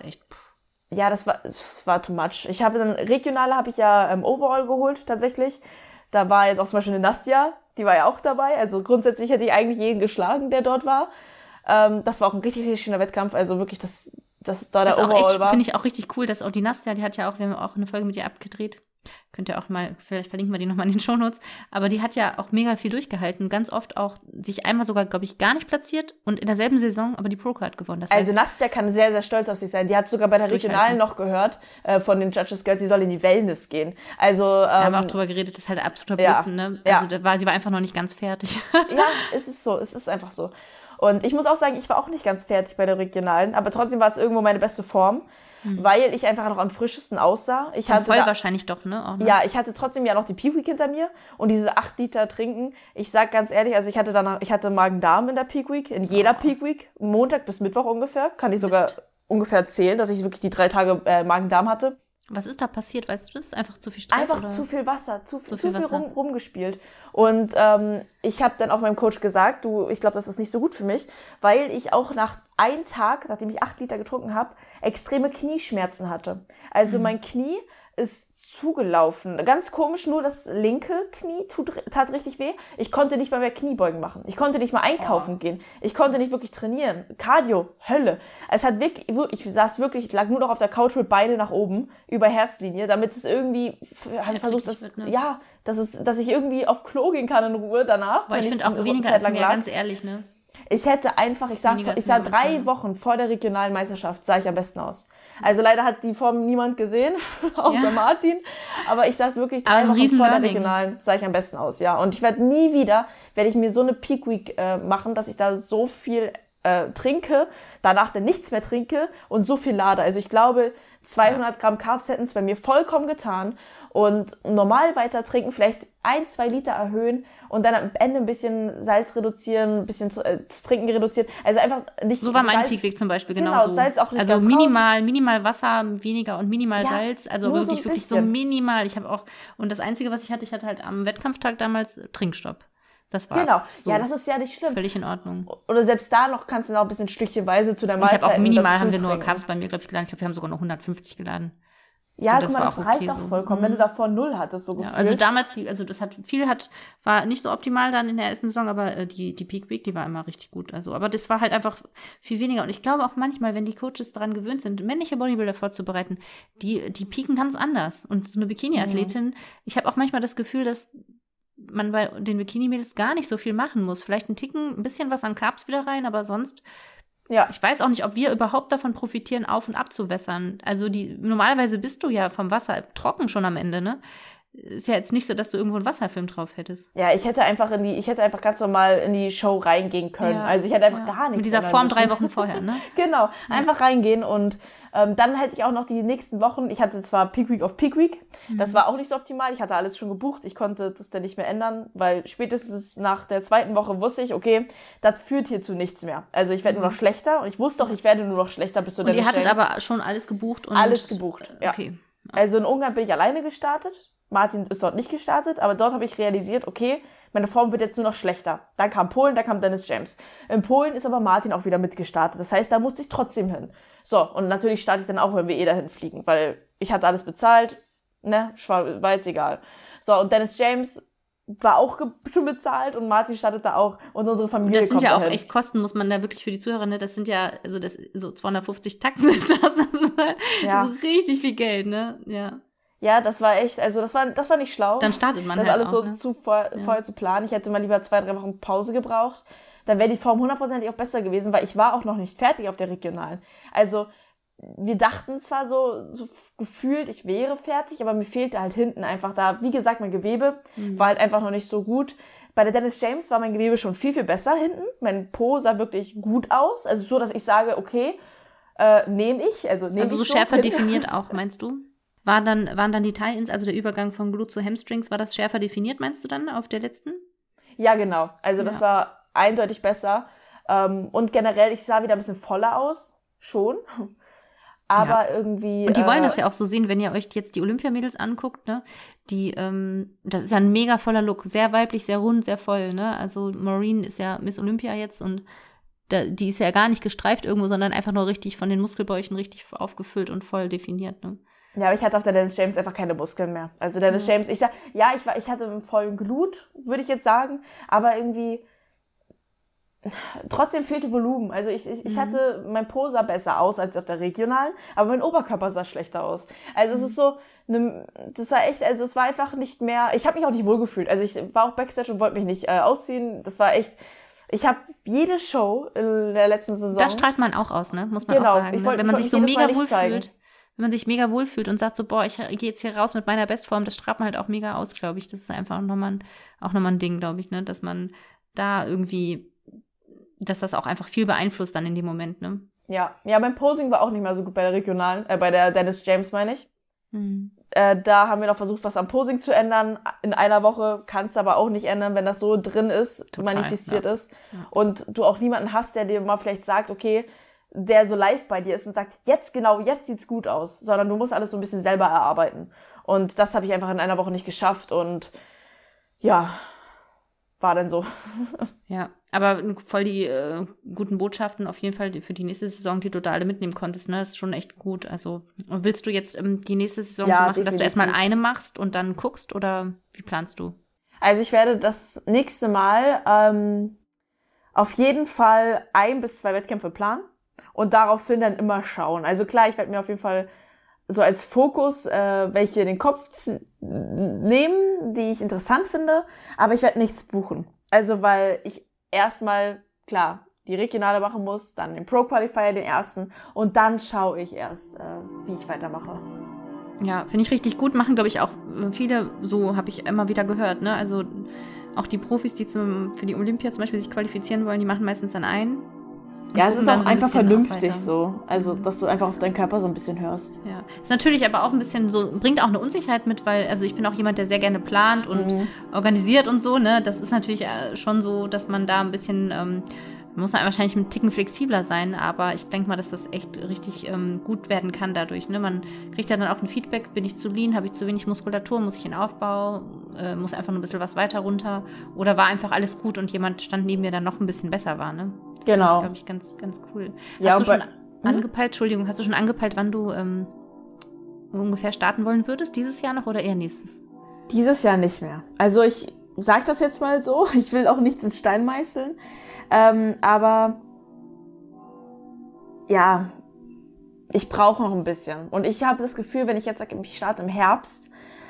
das war too much. Ich habe dann regionale habe ich ja Overall geholt tatsächlich. Da war jetzt auch zum Beispiel eine Nastja, die war ja auch dabei. Also grundsätzlich hätte ich eigentlich jeden geschlagen, der dort war. Das war auch ein richtig, richtig schöner Wettkampf. Also wirklich, das da der Overall war. Finde ich auch richtig cool, dass auch die Nastja, wir haben auch eine Folge mit ihr abgedreht. Könnt ihr auch mal, vielleicht verlinken wir die nochmal in den Shownotes. Aber die hat ja auch mega viel durchgehalten. Ganz oft auch sich einmal sogar, glaube ich, gar nicht platziert und in derselben Saison aber die Pro-Card gewonnen. Das heißt, also Nastja kann sehr, sehr stolz auf sich sein. Die hat sogar bei der Regionalen noch gehört, von den Judges gehört, sie soll in die Wellness gehen. Also, da haben wir auch drüber geredet, das ist halt absoluter Blödsinn, ne? Also sie war einfach noch nicht ganz fertig. Ja, es ist einfach so. Und ich muss auch sagen, ich war auch nicht ganz fertig bei der Regionalen, aber trotzdem war es irgendwo meine beste Form. weil ich einfach noch am frischesten aussah. Ich hatte voll wahrscheinlich doch, ne? Auch, ne? Ja, ich hatte trotzdem ja noch die Peak Week hinter mir und diese 8 Liter trinken. Ich sag ganz ehrlich, also ich hatte Magen-Darm in der Peak Week, in jeder Peak Week, Montag bis Mittwoch ungefähr. Kann ich sogar ungefähr zählen, dass ich wirklich die 3 Tage Magen-Darm hatte. Was ist da passiert, weißt du das? Einfach zu viel Stress? Einfach oder? zu viel Wasser, zu viel Wasser. rumgespielt. Und ich habe dann auch meinem Coach gesagt, ich glaube, das ist nicht so gut für mich, weil ich auch nach einem Tag, nachdem ich 8 Liter getrunken habe, extreme Knieschmerzen hatte. Also mein Knie ist zugelaufen. Ganz komisch, nur das linke Knie tat richtig weh. Ich konnte nicht mal mehr Kniebeugen machen. Ich konnte nicht mal einkaufen gehen. Ich konnte nicht wirklich trainieren. Cardio, Hölle. Es hat wirklich, ich lag nur noch auf der Couch mit Beine nach oben, über Herzlinie, damit es irgendwie, halt versucht, dass ich irgendwie auf Klo gehen kann in Ruhe danach. Aber ich finde auch weniger als mehr, ganz ehrlich, ne? Ich hätte einfach, ich sah 3 Wochen vor der regionalen Meisterschaft, sah ich am besten aus. Also leider hat die Form niemand gesehen, außer Martin. Aber ich saß wirklich 3 Wochen vor der regionalen, sah ich am besten aus, ja. Und ich werde mir so eine Peak Week machen, dass ich da so viel trinke, danach dann nichts mehr trinke und so viel lade. Also ich glaube, 200 Gramm Carbs hätten es bei mir vollkommen getan und normal weiter trinken, vielleicht 1-2 Liter erhöhen und dann am Ende ein bisschen Salz reduzieren, ein bisschen das Trinken reduzieren. Also einfach nicht so war mein Peak-Week zum Beispiel, genau so. Salz auch nicht also minimal Wasser, weniger und minimal Salz, also wirklich so minimal. Ich habe auch, und das Einzige, was ich hatte halt am Wettkampftag damals Trinkstopp. Das war's. Genau, so. Ja, das ist ja nicht schlimm. Völlig in Ordnung. Oder selbst da noch kannst du noch ein bisschen stückchenweise zu der Mahlzeit. Ich habe auch minimal, haben wir nur Carbs bei mir, glaube ich, geladen. Ich glaube, wir haben sogar noch 150 geladen. Ja, guck mal, das reicht auch vollkommen, wenn du davor 0 hattest, so gefühlt. Also damals, war nicht so optimal dann in der ersten Saison, aber die Peak Week, die war immer richtig gut. Also, aber das war halt einfach viel weniger. Und ich glaube auch manchmal, wenn die Coaches daran gewöhnt sind, männliche Bodybuilder vorzubereiten, die pieken ganz anders. Und so eine Bikini-Athletin, ich habe auch manchmal das Gefühl, dass man bei den Bikini-Mädels gar nicht so viel machen muss. Vielleicht ein bisschen was an Carbs wieder rein, aber sonst, ich weiß auch nicht, ob wir überhaupt davon profitieren, auf- und abzuwässern. Also normalerweise bist du ja vom Wasser trocken schon am Ende, ne? Ist ja jetzt nicht so, dass du irgendwo einen Wasserfilm drauf hättest. Ja, ich hätte einfach ganz normal in die Show reingehen können. Ja, also ich hätte einfach gar nichts. Mit dieser Form 3 Wochen vorher, ne? Genau, einfach reingehen und dann hätte ich auch noch die nächsten Wochen, ich hatte zwar Peak Week auf Peak Week, das war auch nicht so optimal, ich hatte alles schon gebucht, ich konnte das dann nicht mehr ändern, weil spätestens nach der 2. Woche wusste ich, okay, das führt hier zu nichts mehr. Also ich werde nur noch schlechter und ich wusste auch, ich werde nur noch schlechter bis zu der Und ihr hattet aber schon alles gebucht? Alles gebucht, ja. Okay. Also in Ungarn bin ich alleine gestartet. Martin ist dort nicht gestartet, aber dort habe ich realisiert, okay, meine Form wird jetzt nur noch schlechter. Dann kam Polen, dann kam Dennis James. In Polen ist aber Martin auch wieder mitgestartet. Das heißt, da musste ich trotzdem hin. So, und natürlich starte ich dann auch, wenn wir dahin fliegen, weil ich hatte alles bezahlt, ne, war jetzt egal. So, und Dennis James war auch schon bezahlt und Martin startet da auch und unsere Familie kommt dahin. Das sind ja auch echt Kosten, muss man da wirklich für die Zuhörer, ne, das sind ja, also das so 250 Takten sind das ist halt so richtig viel Geld, ne, ja. Ja, das war echt, also das war nicht schlau. Dann startet man das halt alles auch, so vorher zu planen. Ich hätte mal lieber 2-3 Wochen Pause gebraucht. Dann wäre die Form 100% auch besser gewesen, weil ich war auch noch nicht fertig auf der regionalen. Also wir dachten zwar so gefühlt, ich wäre fertig, aber mir fehlte halt hinten einfach da, wie gesagt, mein Gewebe war halt einfach noch nicht so gut. Bei der Dennis James war mein Gewebe schon viel, viel besser hinten. Mein Po sah wirklich gut aus. Also so, dass ich sage, okay, nehme ich. Also so schärfer definiert auch, meinst du? Waren dann die Tie-Ins, also der Übergang von Glut zu Hamstrings, war das schärfer definiert, meinst du dann, auf der letzten? Ja, genau. Also das war eindeutig besser. Und generell, ich sah wieder ein bisschen voller aus. Schon. Aber irgendwie... Und die wollen das ja auch so sehen, wenn ihr euch jetzt die Olympiamädels anguckt, ne? Das ist ja ein mega voller Look. Sehr weiblich, sehr rund, sehr voll, ne? Also Maureen ist ja Miss Olympia jetzt und die ist ja gar nicht gestreift irgendwo, sondern einfach nur richtig von den Muskelbäuchen richtig aufgefüllt und voll definiert, ne? Ja, aber ich hatte auf der Dennis James einfach keine Muskeln mehr. Also Dennis James, ich hatte einen vollen Glut, würde ich jetzt sagen, aber irgendwie trotzdem fehlte Volumen. Also ich hatte, mein Po sah besser aus als auf der regionalen, aber mein Oberkörper sah schlechter aus. Also es ist so, das war echt, also es war einfach nicht mehr, ich habe mich auch nicht wohlgefühlt. Also ich war auch Backstage und wollte mich nicht ausziehen. Das war echt, ich habe jede Show in der letzten Saison. Das strahlt man auch aus, ne? Muss man auch sagen. Wenn man sich so mega wohlfühlt. Wenn man sich mega wohlfühlt und sagt so, boah, ich gehe jetzt hier raus mit meiner Bestform, das strahlt man halt auch mega aus, glaube ich. Das ist einfach auch nochmal ein Ding, glaube ich, ne? Dass man da irgendwie, dass das auch einfach viel beeinflusst dann in dem Moment, ne? Ja, beim Posing war auch nicht mehr so gut bei der regionalen, bei der Dennis James meine ich. Da haben wir noch versucht, was am Posing zu ändern. In einer Woche kannst du aber auch nicht ändern, wenn das so drin ist, total, manifestiert ist. Ja. Und du auch niemanden hast, der dir mal vielleicht sagt, okay, der so live bei dir ist und sagt, jetzt sieht's gut aus. Sondern du musst alles so ein bisschen selber erarbeiten. Und das habe ich einfach in einer Woche nicht geschafft. Und ja, war dann so. Ja, aber voll die guten Botschaften auf jeden Fall für die nächste Saison, die du da alle mitnehmen konntest, ne? Das ist schon echt gut. Also willst du jetzt die nächste Saison so machen, definitiv, dass du erstmal eine machst und dann guckst oder wie planst du? Also ich werde das nächste Mal auf jeden Fall 1 bis 2 Wettkämpfe planen und daraufhin dann immer schauen. Also klar, ich werde mir auf jeden Fall so als Fokus welche in den Kopf nehmen, die ich interessant finde, aber ich werde nichts buchen. Also weil ich erstmal, klar, die Regionale machen muss, dann den Pro-Qualifier, den ersten, und dann schaue ich erst, wie ich weitermache. Ja, finde ich richtig gut. Machen, glaube ich, auch viele, so habe ich immer wieder gehört, ne? Also auch die Profis, die für die Olympia zum Beispiel sich qualifizieren wollen, die machen meistens dann ein. Ja, es ist auch so einfach vernünftig so. Also, dass du einfach auf deinen Körper so ein bisschen hörst. Ja. Ist natürlich aber auch ein bisschen so, bringt auch eine Unsicherheit mit, weil, also ich bin auch jemand, der sehr gerne plant und organisiert und so, ne? Das ist natürlich schon so, dass man da ein bisschen, muss man wahrscheinlich einen Ticken flexibler sein, aber ich denke mal, dass das echt richtig gut werden kann dadurch, ne? Man kriegt ja dann auch ein Feedback, bin ich zu lean, habe ich zu wenig Muskulatur, muss ich in Aufbau, muss einfach nur ein bisschen was weiter runter oder war einfach alles gut und jemand stand neben mir, der dann noch ein bisschen besser war, ne? Genau. Das ist, glaube ich, ganz, ganz cool. Ja, hast du schon angepeilt, wann du ungefähr starten wollen würdest? Dieses Jahr noch oder eher nächstes? Dieses Jahr nicht mehr. Also ich sage das jetzt mal so, ich will auch nichts in Stein meißeln, aber ja, ich brauche noch ein bisschen. Und ich habe das Gefühl, wenn ich jetzt sage, ich starte im Herbst,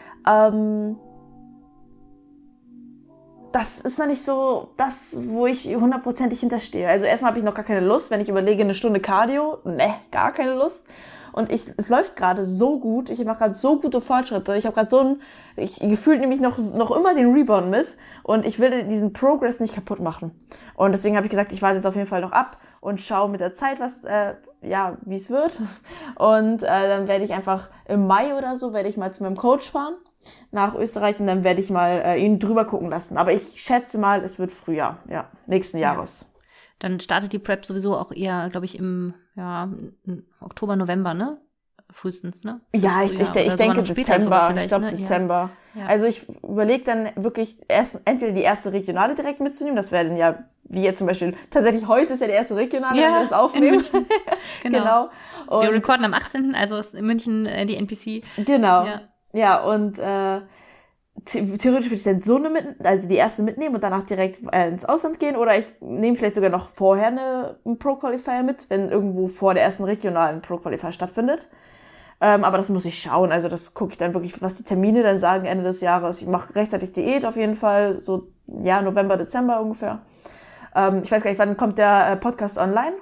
das ist noch nicht so das, wo ich 100%ig hinterstehe. Also erstmal habe ich noch gar keine Lust. Wenn ich überlege, eine Stunde Cardio, gar keine Lust. Und es läuft gerade so gut. Ich mache gerade so gute Fortschritte. Ich habe gerade ich gefühlt nämlich noch immer den Rebound mit. Und ich will diesen Progress nicht kaputt machen. Und deswegen habe ich gesagt, ich warte jetzt auf jeden Fall noch ab und schaue mit der Zeit, wie es wird. Und dann werde ich einfach im Mai oder so, werde ich mal zu meinem Coach fahren nach Österreich und dann werde ich mal ihn drüber gucken lassen. Aber ich schätze mal, es wird Frühjahr, nächsten Jahres. Ja. Dann startet die Prep sowieso auch eher, glaube ich, im Oktober, November, ne? Frühestens, ne? Ja, ich denke Dezember. Ich glaube Dezember. Ja. Also ich überlege dann wirklich entweder die erste Regionale direkt mitzunehmen. Das wäre dann ja, wie jetzt zum Beispiel, tatsächlich heute ist ja der erste Regionale, wenn wir das aufnehmen. Genau. Und wir recorden am 18., also ist in München die NPC. Genau. Ja, und theoretisch würde ich dann also die erste mitnehmen und danach direkt ins Ausland gehen, oder ich nehme vielleicht sogar noch vorher einen Pro-Qualifier mit, wenn irgendwo vor der ersten regionalen Pro-Qualifier stattfindet. Aber das muss ich schauen, also das gucke ich dann wirklich, was die Termine dann sagen Ende des Jahres. Ich mache rechtzeitig Diät auf jeden Fall, so November, Dezember ungefähr. Ich weiß gar nicht, wann kommt der Podcast online?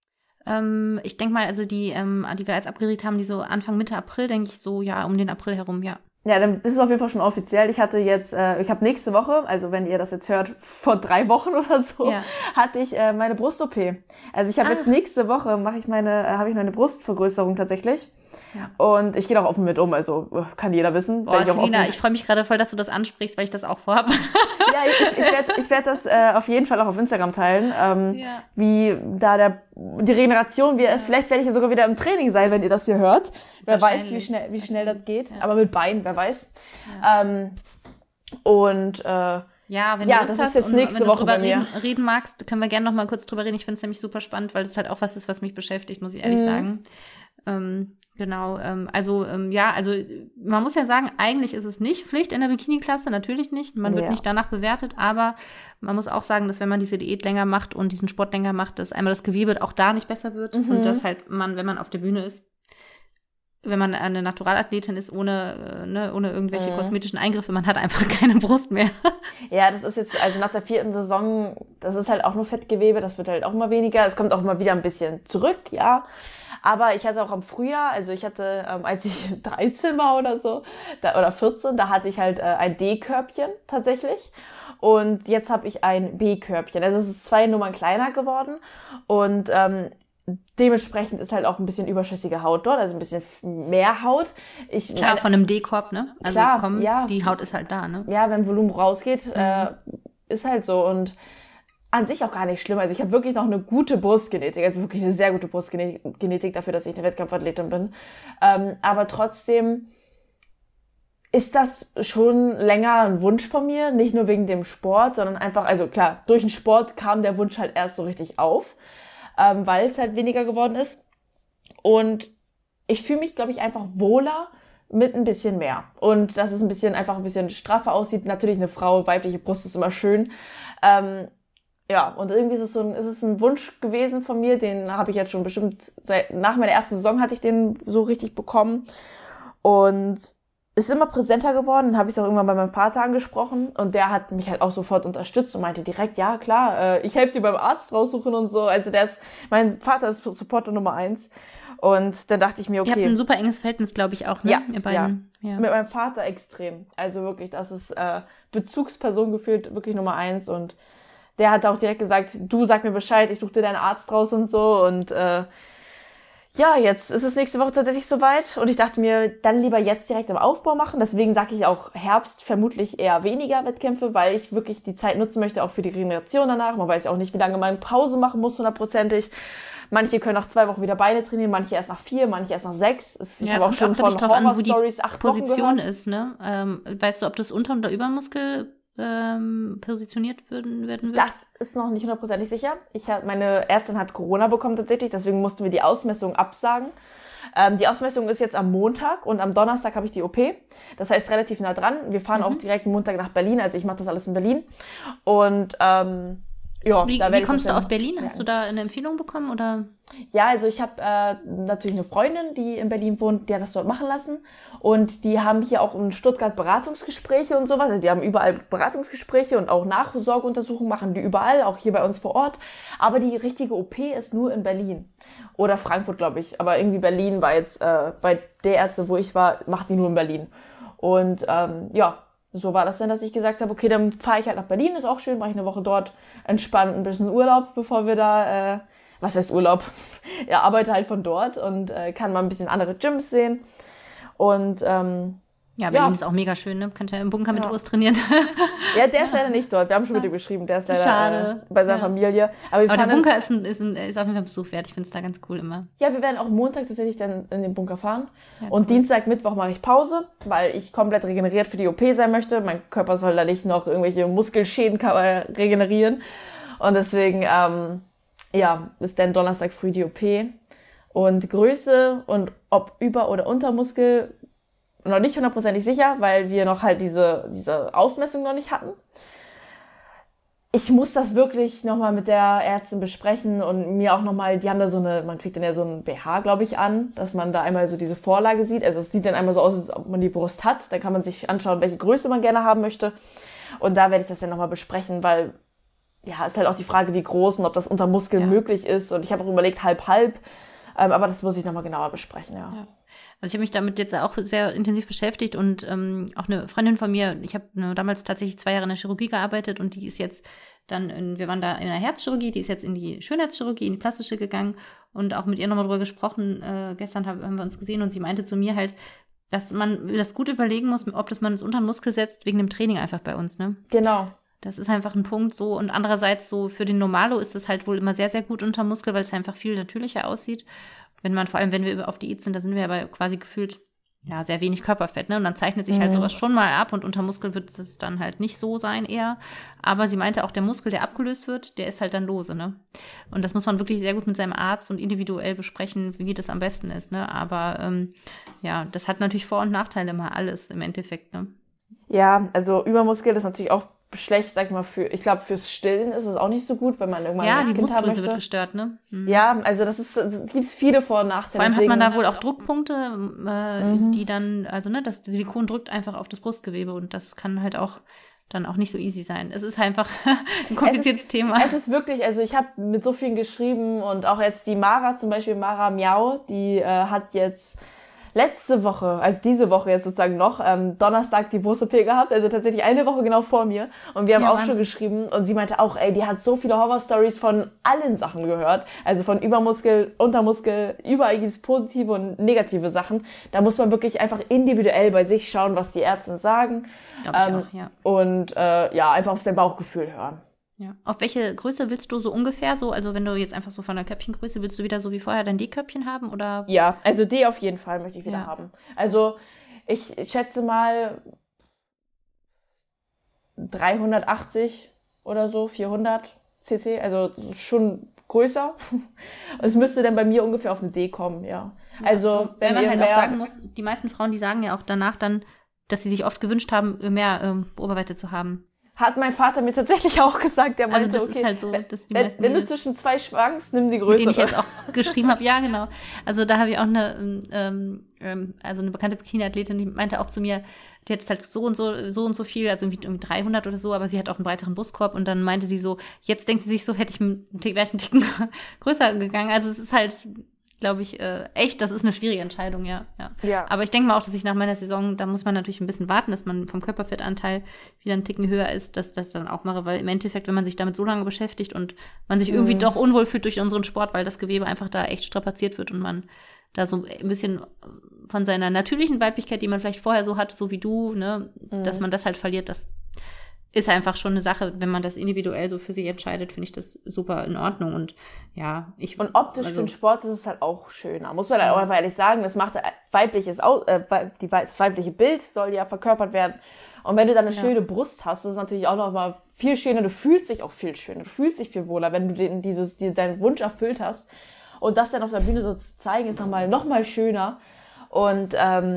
Ich denke mal, also die wir jetzt abgeredet haben, die so Anfang, Mitte April, denke ich so, um den April herum, ja. Ja, dann ist es auf jeden Fall schon offiziell. Ich habe nächste Woche, also wenn ihr das jetzt hört, vor 3 Wochen oder so, hatte ich meine Brust-OP. Also ich habe jetzt nächste Woche habe ich meine Brustvergrößerung tatsächlich. Ja. Und ich gehe auch offen mit um, also kann jeder wissen. Boah, Selina, ich freue mich gerade voll, dass du das ansprichst, weil ich das auch vorhabe. Ja, ich werd das auf jeden Fall auch auf Instagram teilen, wie da die Regeneration, vielleicht werde ich ja sogar wieder im Training sein, wenn ihr das hier hört. Wer weiß, wie schnell das geht. Ja. Aber mit Beinen, wer weiß. Ja. Wenn du Lust das hast ist jetzt nächste Woche bei mir. Reden magst, können wir gerne noch mal kurz drüber reden. Ich finde es nämlich super spannend, weil das halt auch was ist, was mich beschäftigt, muss ich ehrlich sagen. Genau, also man muss ja sagen, eigentlich ist es nicht Pflicht in der Bikini-Klasse, natürlich nicht. Man wird nicht danach bewertet, aber man muss auch sagen, dass wenn man diese Diät länger macht und diesen Sport länger macht, dass einmal das Gewebe auch da nicht besser wird und dass halt wenn man auf der Bühne ist, wenn man eine Naturalathletin ist, ohne irgendwelche kosmetischen Eingriffe, man hat einfach keine Brust mehr. Ja, das ist jetzt, also nach der 4. Saison, das ist halt auch nur Fettgewebe, das wird halt auch immer weniger. Es kommt auch immer wieder ein bisschen zurück, ja. Aber ich hatte auch im Frühjahr, also ich hatte, als ich 13 war oder so, oder 14, da hatte ich halt ein D-Körbchen tatsächlich. Und jetzt habe ich ein B-Körbchen. Also es ist 2 Nummern kleiner geworden. Und dementsprechend ist halt auch ein bisschen überschüssige Haut dort, also ein bisschen mehr Haut. Klar, von einem D-Korb, ne? Also klar, die Haut ist halt da, ne? Ja, wenn Volumen rausgeht, ist halt so. Und an sich auch gar nicht schlimm. Also ich habe wirklich noch eine gute Brustgenetik, also wirklich eine sehr gute Brustgenetik dafür, dass ich eine Wettkampfathletin bin. Aber trotzdem ist das schon länger ein Wunsch von mir, nicht nur wegen dem Sport, sondern einfach, also klar, durch den Sport kam der Wunsch halt erst so richtig auf, weil es halt weniger geworden ist. Und ich fühle mich, glaube ich, einfach wohler mit ein bisschen mehr. Und dass es einfach ein bisschen straffer aussieht. Natürlich eine Frau, weibliche Brust ist immer schön. Ja, und irgendwie ist es ein Wunsch gewesen von mir, den habe ich jetzt schon bestimmt nach meiner ersten Saison hatte ich den so richtig bekommen und ist immer präsenter geworden. Dann habe ich es auch irgendwann bei meinem Vater angesprochen und der hat mich halt auch sofort unterstützt und meinte direkt, ja klar, ich helfe dir beim Arzt raussuchen und so. Also mein Vater ist Supporter Nummer 1 und dann dachte ich mir, okay. Ihr habt ein super enges Verhältnis, glaube ich, auch, ne? Ja, ihr beiden. Ja. Mit meinem Vater extrem. Also wirklich, das ist Bezugsperson gefühlt wirklich Nummer 1 und der hat auch direkt gesagt, du sag mir Bescheid, ich suche dir deinen Arzt raus und so. Und ja, jetzt ist es nächste Woche tatsächlich soweit. Und ich dachte mir, dann lieber jetzt direkt im Aufbau machen. Deswegen sage ich auch Herbst vermutlich eher weniger Wettkämpfe, weil ich wirklich die Zeit nutzen möchte, auch für die Regeneration danach. Man weiß ja auch nicht, wie lange man Pause machen muss, 100%. Manche können nach 2 Wochen wieder Beine trainieren, manche erst nach 4, manche erst nach 6. Ich habe auch schon von Horror-Stories 8 Wochen Position gehört. ist, ne? Weißt du, ob das Unter- oder Übermuskel positioniert werden wird? Das ist noch nicht 100% sicher. Meine Ärztin hat Corona bekommen tatsächlich, deswegen mussten wir die Ausmessung absagen. Die Ausmessung ist jetzt am Montag und am Donnerstag habe ich die OP. Das heißt relativ nah dran. Wir fahren auch direkt Montag nach Berlin, also ich mache das alles in Berlin. Und ja, wie kommst du auf Berlin? Hast du da eine Empfehlung bekommen oder? Ja, also ich habe natürlich eine Freundin, die in Berlin wohnt, die hat das dort machen lassen und die haben hier auch in Stuttgart Beratungsgespräche und sowas. Also die haben überall Beratungsgespräche und auch Nachsorgeuntersuchungen machen die überall, auch hier bei uns vor Ort. Aber die richtige OP ist nur in Berlin oder Frankfurt, glaube ich. Aber irgendwie Berlin war jetzt bei der Ärzte, wo ich war, macht die nur in Berlin. Und ja, so war das dann, dass ich gesagt habe, okay, dann fahre ich halt nach Berlin, ist auch schön, mache ich eine Woche dort, entspannt ein bisschen Urlaub, bevor wir da, was heißt Urlaub? Ja, arbeite halt von dort und kann mal ein bisschen andere Gyms sehen. Und ja, Berlin ist auch mega schön, ne? Könnt ihr im Bunker mit Urs trainieren. Ja, der ist leider nicht dort. Wir haben schon mit ihm geschrieben. Der ist leider bei seiner Familie. Aber der Bunker ist auf jeden Fall ein Besuch wert. Ich finde es da ganz cool immer. Ja, wir werden auch Montag tatsächlich dann in den Bunker fahren. Ja, und cool. Dienstag, Mittwoch mache ich Pause, weil ich komplett regeneriert für die OP sein möchte. Mein Körper soll da nicht noch irgendwelche Muskelschäden regenerieren. Und deswegen, ja, ist dann Donnerstag früh die OP. Und Größe und ob Über- oder Untermuskel noch nicht 100% sicher, weil wir noch halt diese Ausmessung noch nicht hatten. Ich muss das wirklich nochmal mit der Ärztin besprechen und mir auch nochmal, die haben da man kriegt dann ja so ein BH, glaube ich, an, dass man da einmal so diese Vorlage sieht. Also es sieht dann einmal so aus, als ob man die Brust hat. Dann kann man sich anschauen, welche Größe man gerne haben möchte. Und da werde ich das dann nochmal besprechen, weil ja, ist halt auch die Frage, wie groß und ob das unter Muskeln möglich ist. Und ich habe auch überlegt, halb. Aber das muss ich nochmal genauer besprechen, ja. Also ich habe mich damit jetzt auch sehr intensiv beschäftigt und auch eine Freundin von mir, ich habe damals tatsächlich 2 Jahre in der Chirurgie gearbeitet und die ist jetzt dann, wir waren da in der Herzchirurgie, die ist jetzt in die Schönheitschirurgie, in die plastische gegangen und auch mit ihr nochmal drüber gesprochen. Gestern haben wir uns gesehen und sie meinte zu mir halt, dass man das gut überlegen muss, ob das man unter den Muskel setzt, wegen dem Training einfach bei uns, ne? Genau. Das ist einfach ein Punkt so. Und andererseits so für den Normalo ist das halt wohl immer sehr, sehr gut unter Muskel, weil es einfach viel natürlicher aussieht. Vor allem, wenn wir auf Diät sind, da sind wir aber quasi gefühlt, ja, sehr wenig Körperfett, ne? Und dann zeichnet sich halt sowas schon mal ab und unter Muskel wird es dann halt nicht so sein eher. Aber sie meinte auch, der Muskel, der abgelöst wird, der ist halt dann lose, ne? Und das muss man wirklich sehr gut mit seinem Arzt und individuell besprechen, wie das am besten ist, ne? Aber ja, das hat natürlich Vor- und Nachteile immer alles im Endeffekt, ne? Ja, also Übermuskel ist natürlich auch schlecht, sag ich mal, ich glaube, fürs Stillen ist es auch nicht so gut, wenn man irgendwann ein Kind haben möchte. Ja, die Brustgröße wird gestört, ne? Mhm. Ja, also das gibt es viele Vor- und Nachteile. Vor allem hat man da wohl auch Druckpunkte, die dann, also ne, das Silikon drückt einfach auf das Brustgewebe und das kann halt auch dann auch nicht so easy sein. Es ist einfach ein kompliziertes Thema. Es ist wirklich, also ich habe mit so vielen geschrieben und auch jetzt die Mara zum Beispiel, Mara Miau, die hat jetzt letzte Woche, also diese Woche jetzt sozusagen noch, Donnerstag die Brust-OP gehabt, also tatsächlich eine Woche genau vor mir. Und wir haben auch schon geschrieben und sie meinte auch, ey, die hat so viele Horror-Stories von allen Sachen gehört. Also von Übermuskel, Untermuskel, überall gibt's positive und negative Sachen. Da muss man wirklich einfach individuell bei sich schauen, was die Ärzte sagen. Glaube ich auch, ja. Und einfach auf sein Bauchgefühl hören. Ja. Auf welche Größe willst du so ungefähr so? Also wenn du jetzt einfach so von der Köpfchengröße, willst du wieder so wie vorher dein D-Köpfchen haben? Oder? Ja, also D auf jeden Fall möchte ich wieder haben. Also ich schätze mal 380 oder so, 400 cc, also schon größer. Es müsste dann bei mir ungefähr auf eine D kommen, ja. Also wenn man halt auch sagen muss, die meisten Frauen, die sagen ja auch danach dann, dass sie sich oft gewünscht haben, mehr Oberweite zu haben. Hat mein Vater mir tatsächlich auch gesagt, der meinte, also das ist halt so, dass die meisten wenn du zwischen zwei schwankst, nimm die größere. Den ich jetzt auch geschrieben habe, ja genau. Also da habe ich auch eine bekannte Bikini-Athletin, die meinte auch zu mir, die hat jetzt halt so und so viel, also irgendwie 300 oder so, aber sie hat auch einen breiteren Brustkorb und dann meinte sie so, jetzt denkt sie sich so, wäre ich einen Ticken größer gegangen. Also es ist halt, glaube ich, echt, das ist eine schwierige Entscheidung, ja. Aber ich denke mal auch, dass ich nach meiner Saison, da muss man natürlich ein bisschen warten, dass man vom Körperfettanteil wieder einen Ticken höher ist, dass das dann auch mache, weil im Endeffekt, wenn man sich damit so lange beschäftigt und man sich irgendwie doch unwohl fühlt durch unseren Sport, weil das Gewebe einfach da echt strapaziert wird und man da so ein bisschen von seiner natürlichen Weiblichkeit, die man vielleicht vorher so hatte, so wie du, ne, dass man das halt verliert, das ist einfach schon eine Sache, wenn man das individuell so für sich entscheidet, finde ich das super in Ordnung und ja, und optisch für den Sport ist es halt auch schöner, muss man halt auch einfach ehrlich sagen, das macht das weibliche Bild soll ja verkörpert werden und wenn du dann eine schöne Brust hast, ist es natürlich auch noch mal viel schöner, du fühlst dich auch viel schöner, du fühlst dich viel wohler, wenn du deinen Wunsch erfüllt hast und das dann auf der Bühne so zu zeigen, ist noch mal schöner und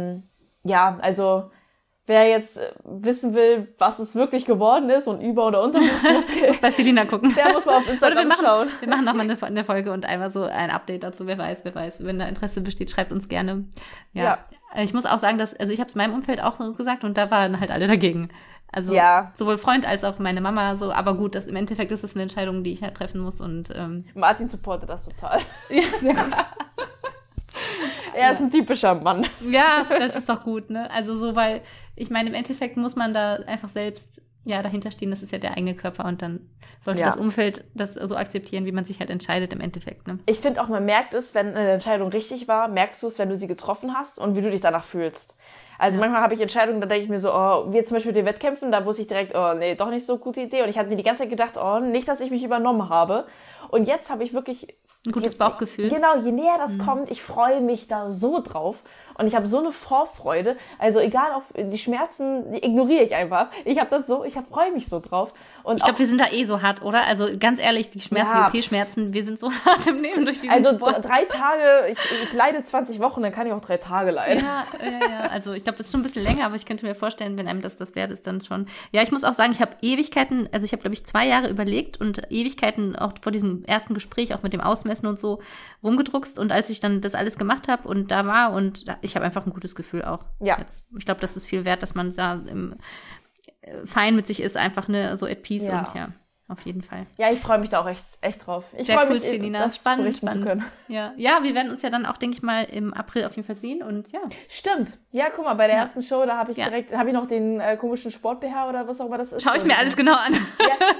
also wer jetzt wissen will, was es wirklich geworden ist und Über- oder Unterbrustmuskel, bei Selina gucken. Der muss mal auf Instagram schauen. Wir machen nochmal eine Folge und einmal so ein Update dazu. Wer weiß. Wenn da Interesse besteht, schreibt uns gerne. Ja. Ich muss auch sagen, also ich habe es meinem Umfeld auch gesagt und da waren halt alle dagegen. Also sowohl Freund als auch meine Mama so, aber gut, im Endeffekt ist es eine Entscheidung, die ich halt treffen muss. Und Martin supportet das total. Ja, sehr gut. Er ist ein typischer Mann. Ja, das ist doch gut, ne? Also so, weil ich meine, im Endeffekt muss man da einfach selbst dahinter stehen, das ist ja der eigene Körper und dann sollte das Umfeld das so akzeptieren, wie man sich halt entscheidet im Endeffekt, ne? Ich finde auch, man merkt es, wenn eine Entscheidung richtig war, merkst du es, wenn du sie getroffen hast und wie du dich danach fühlst. Also manchmal habe ich Entscheidungen, da denke ich mir so, wie zum Beispiel den Wettkämpfen, da wusste ich direkt, nee, doch nicht so gute Idee. Und ich hatte mir die ganze Zeit gedacht, nicht, dass ich mich übernommen habe. Und jetzt habe ich wirklich ein gutes Bauchgefühl. Genau, je näher das kommt, ich freue mich da so drauf. Und ich habe so eine Vorfreude. Also egal, auf die Schmerzen, die ignoriere ich einfach. Ich freue mich so drauf. Und ich glaube, wir sind da so hart, oder? Also ganz ehrlich, die Schmerzen, die OP-Schmerzen, wir sind so hart im Leben durch diesen Sport. 3 Tage, ich leide 20 Wochen, dann kann ich auch 3 Tage leiden. Ja. Also ich glaube, das ist schon ein bisschen länger, aber ich könnte mir vorstellen, wenn einem das wert ist, dann schon. Ja, ich muss auch sagen, ich habe Ewigkeiten, also ich habe, glaube ich, 2 Jahre überlegt und Ewigkeiten auch vor diesem ersten Gespräch, auch mit dem Ausmessen und so, rumgedruckst. Und als ich dann das alles gemacht habe und da war und ich habe einfach ein gutes Gefühl auch. Ja. Ich glaube, das ist viel wert, dass man da fein mit sich ist, einfach so at peace und auf jeden Fall. Ja, ich freue mich da auch echt drauf. Ich freue mich, Selina. das berichten zu können. Ja, wir werden uns ja dann auch, denke ich mal, im April auf jeden Fall sehen und ja. Stimmt. Ja, guck mal, bei der ersten Show, da habe ich habe ich noch den komischen Sport-BH oder was auch immer das ist. Schau ich mir alles genau an. Ja.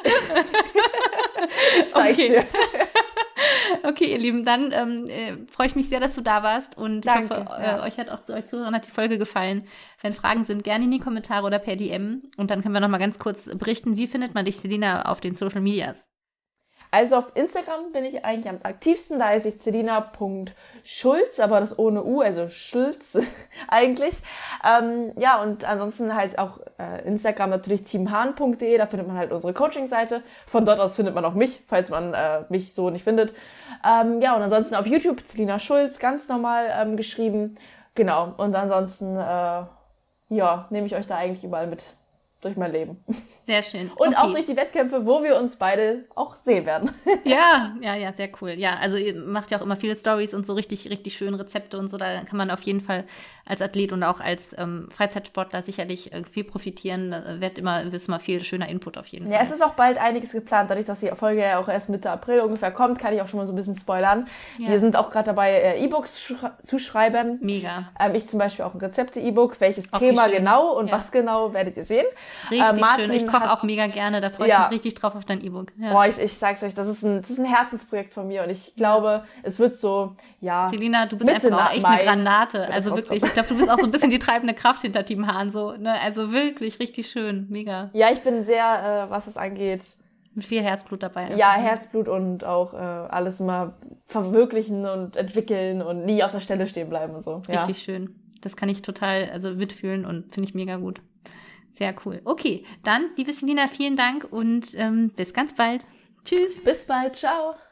Ich zeig's dir. Okay, ihr Lieben, dann freue ich mich sehr, dass du da warst und Danke, ich hoffe, euch Zuhörern hat die Folge gefallen. Wenn Fragen sind, gerne in die Kommentare oder per DM und dann können wir nochmal ganz kurz berichten, wie findet man dich, Selina, auf den Social Medias? Also auf Instagram bin ich eigentlich am aktivsten, da heiße ich Selina.Schulz, aber das ohne U, also Schulz eigentlich. Und ansonsten halt auch Instagram natürlich teamhahn.de, da findet man halt unsere Coaching-Seite. Von dort aus findet man auch mich, falls man mich so nicht findet. Und ansonsten auf YouTube Selina Schulz, ganz normal geschrieben. Genau, und ansonsten nehme ich euch da eigentlich überall mit durch mein Leben. Sehr schön. Und auch durch die Wettkämpfe, wo wir uns beide auch sehen werden. Ja, sehr cool. Ja, also ihr macht ja auch immer viele Stories und so richtig, richtig schöne Rezepte und so. Da kann man auf jeden Fall als Athlet und auch als Freizeitsportler sicherlich viel profitieren. Da wird immer viel schöner Input auf jeden Fall. Ja, es ist auch bald einiges geplant. Dadurch, dass die Folge ja auch erst Mitte April ungefähr kommt, kann ich auch schon mal so ein bisschen spoilern. Ja. Wir sind auch gerade dabei, E-Books zu schreiben. Mega. Ich zum Beispiel auch ein Rezepte-E-Book. Welches auch Thema genau und was genau werdet ihr sehen. Richtig Martin schön. Ich koche auch mega gerne. Da freue ich mich richtig drauf auf dein E-Book. Ja. Boah, ich sag's euch, das ist ein Herzensprojekt von mir und ich glaube, es wird so, ja. Selina, du bist einfach auch echt eine Granate. Also wirklich, ich glaube, du bist auch so ein bisschen die treibende Kraft hinter Team Hahn, so, ne? Also wirklich, richtig schön, mega. Ja, ich bin sehr, was das angeht. Mit viel Herzblut dabei. Ja, Herzblut und auch alles immer verwirklichen und entwickeln und nie auf der Stelle stehen bleiben und so. Richtig schön. Das kann ich total mitfühlen und finde ich mega gut. Sehr cool. Okay, dann, liebe Selina, vielen Dank und bis ganz bald. Tschüss. Bis bald. Ciao.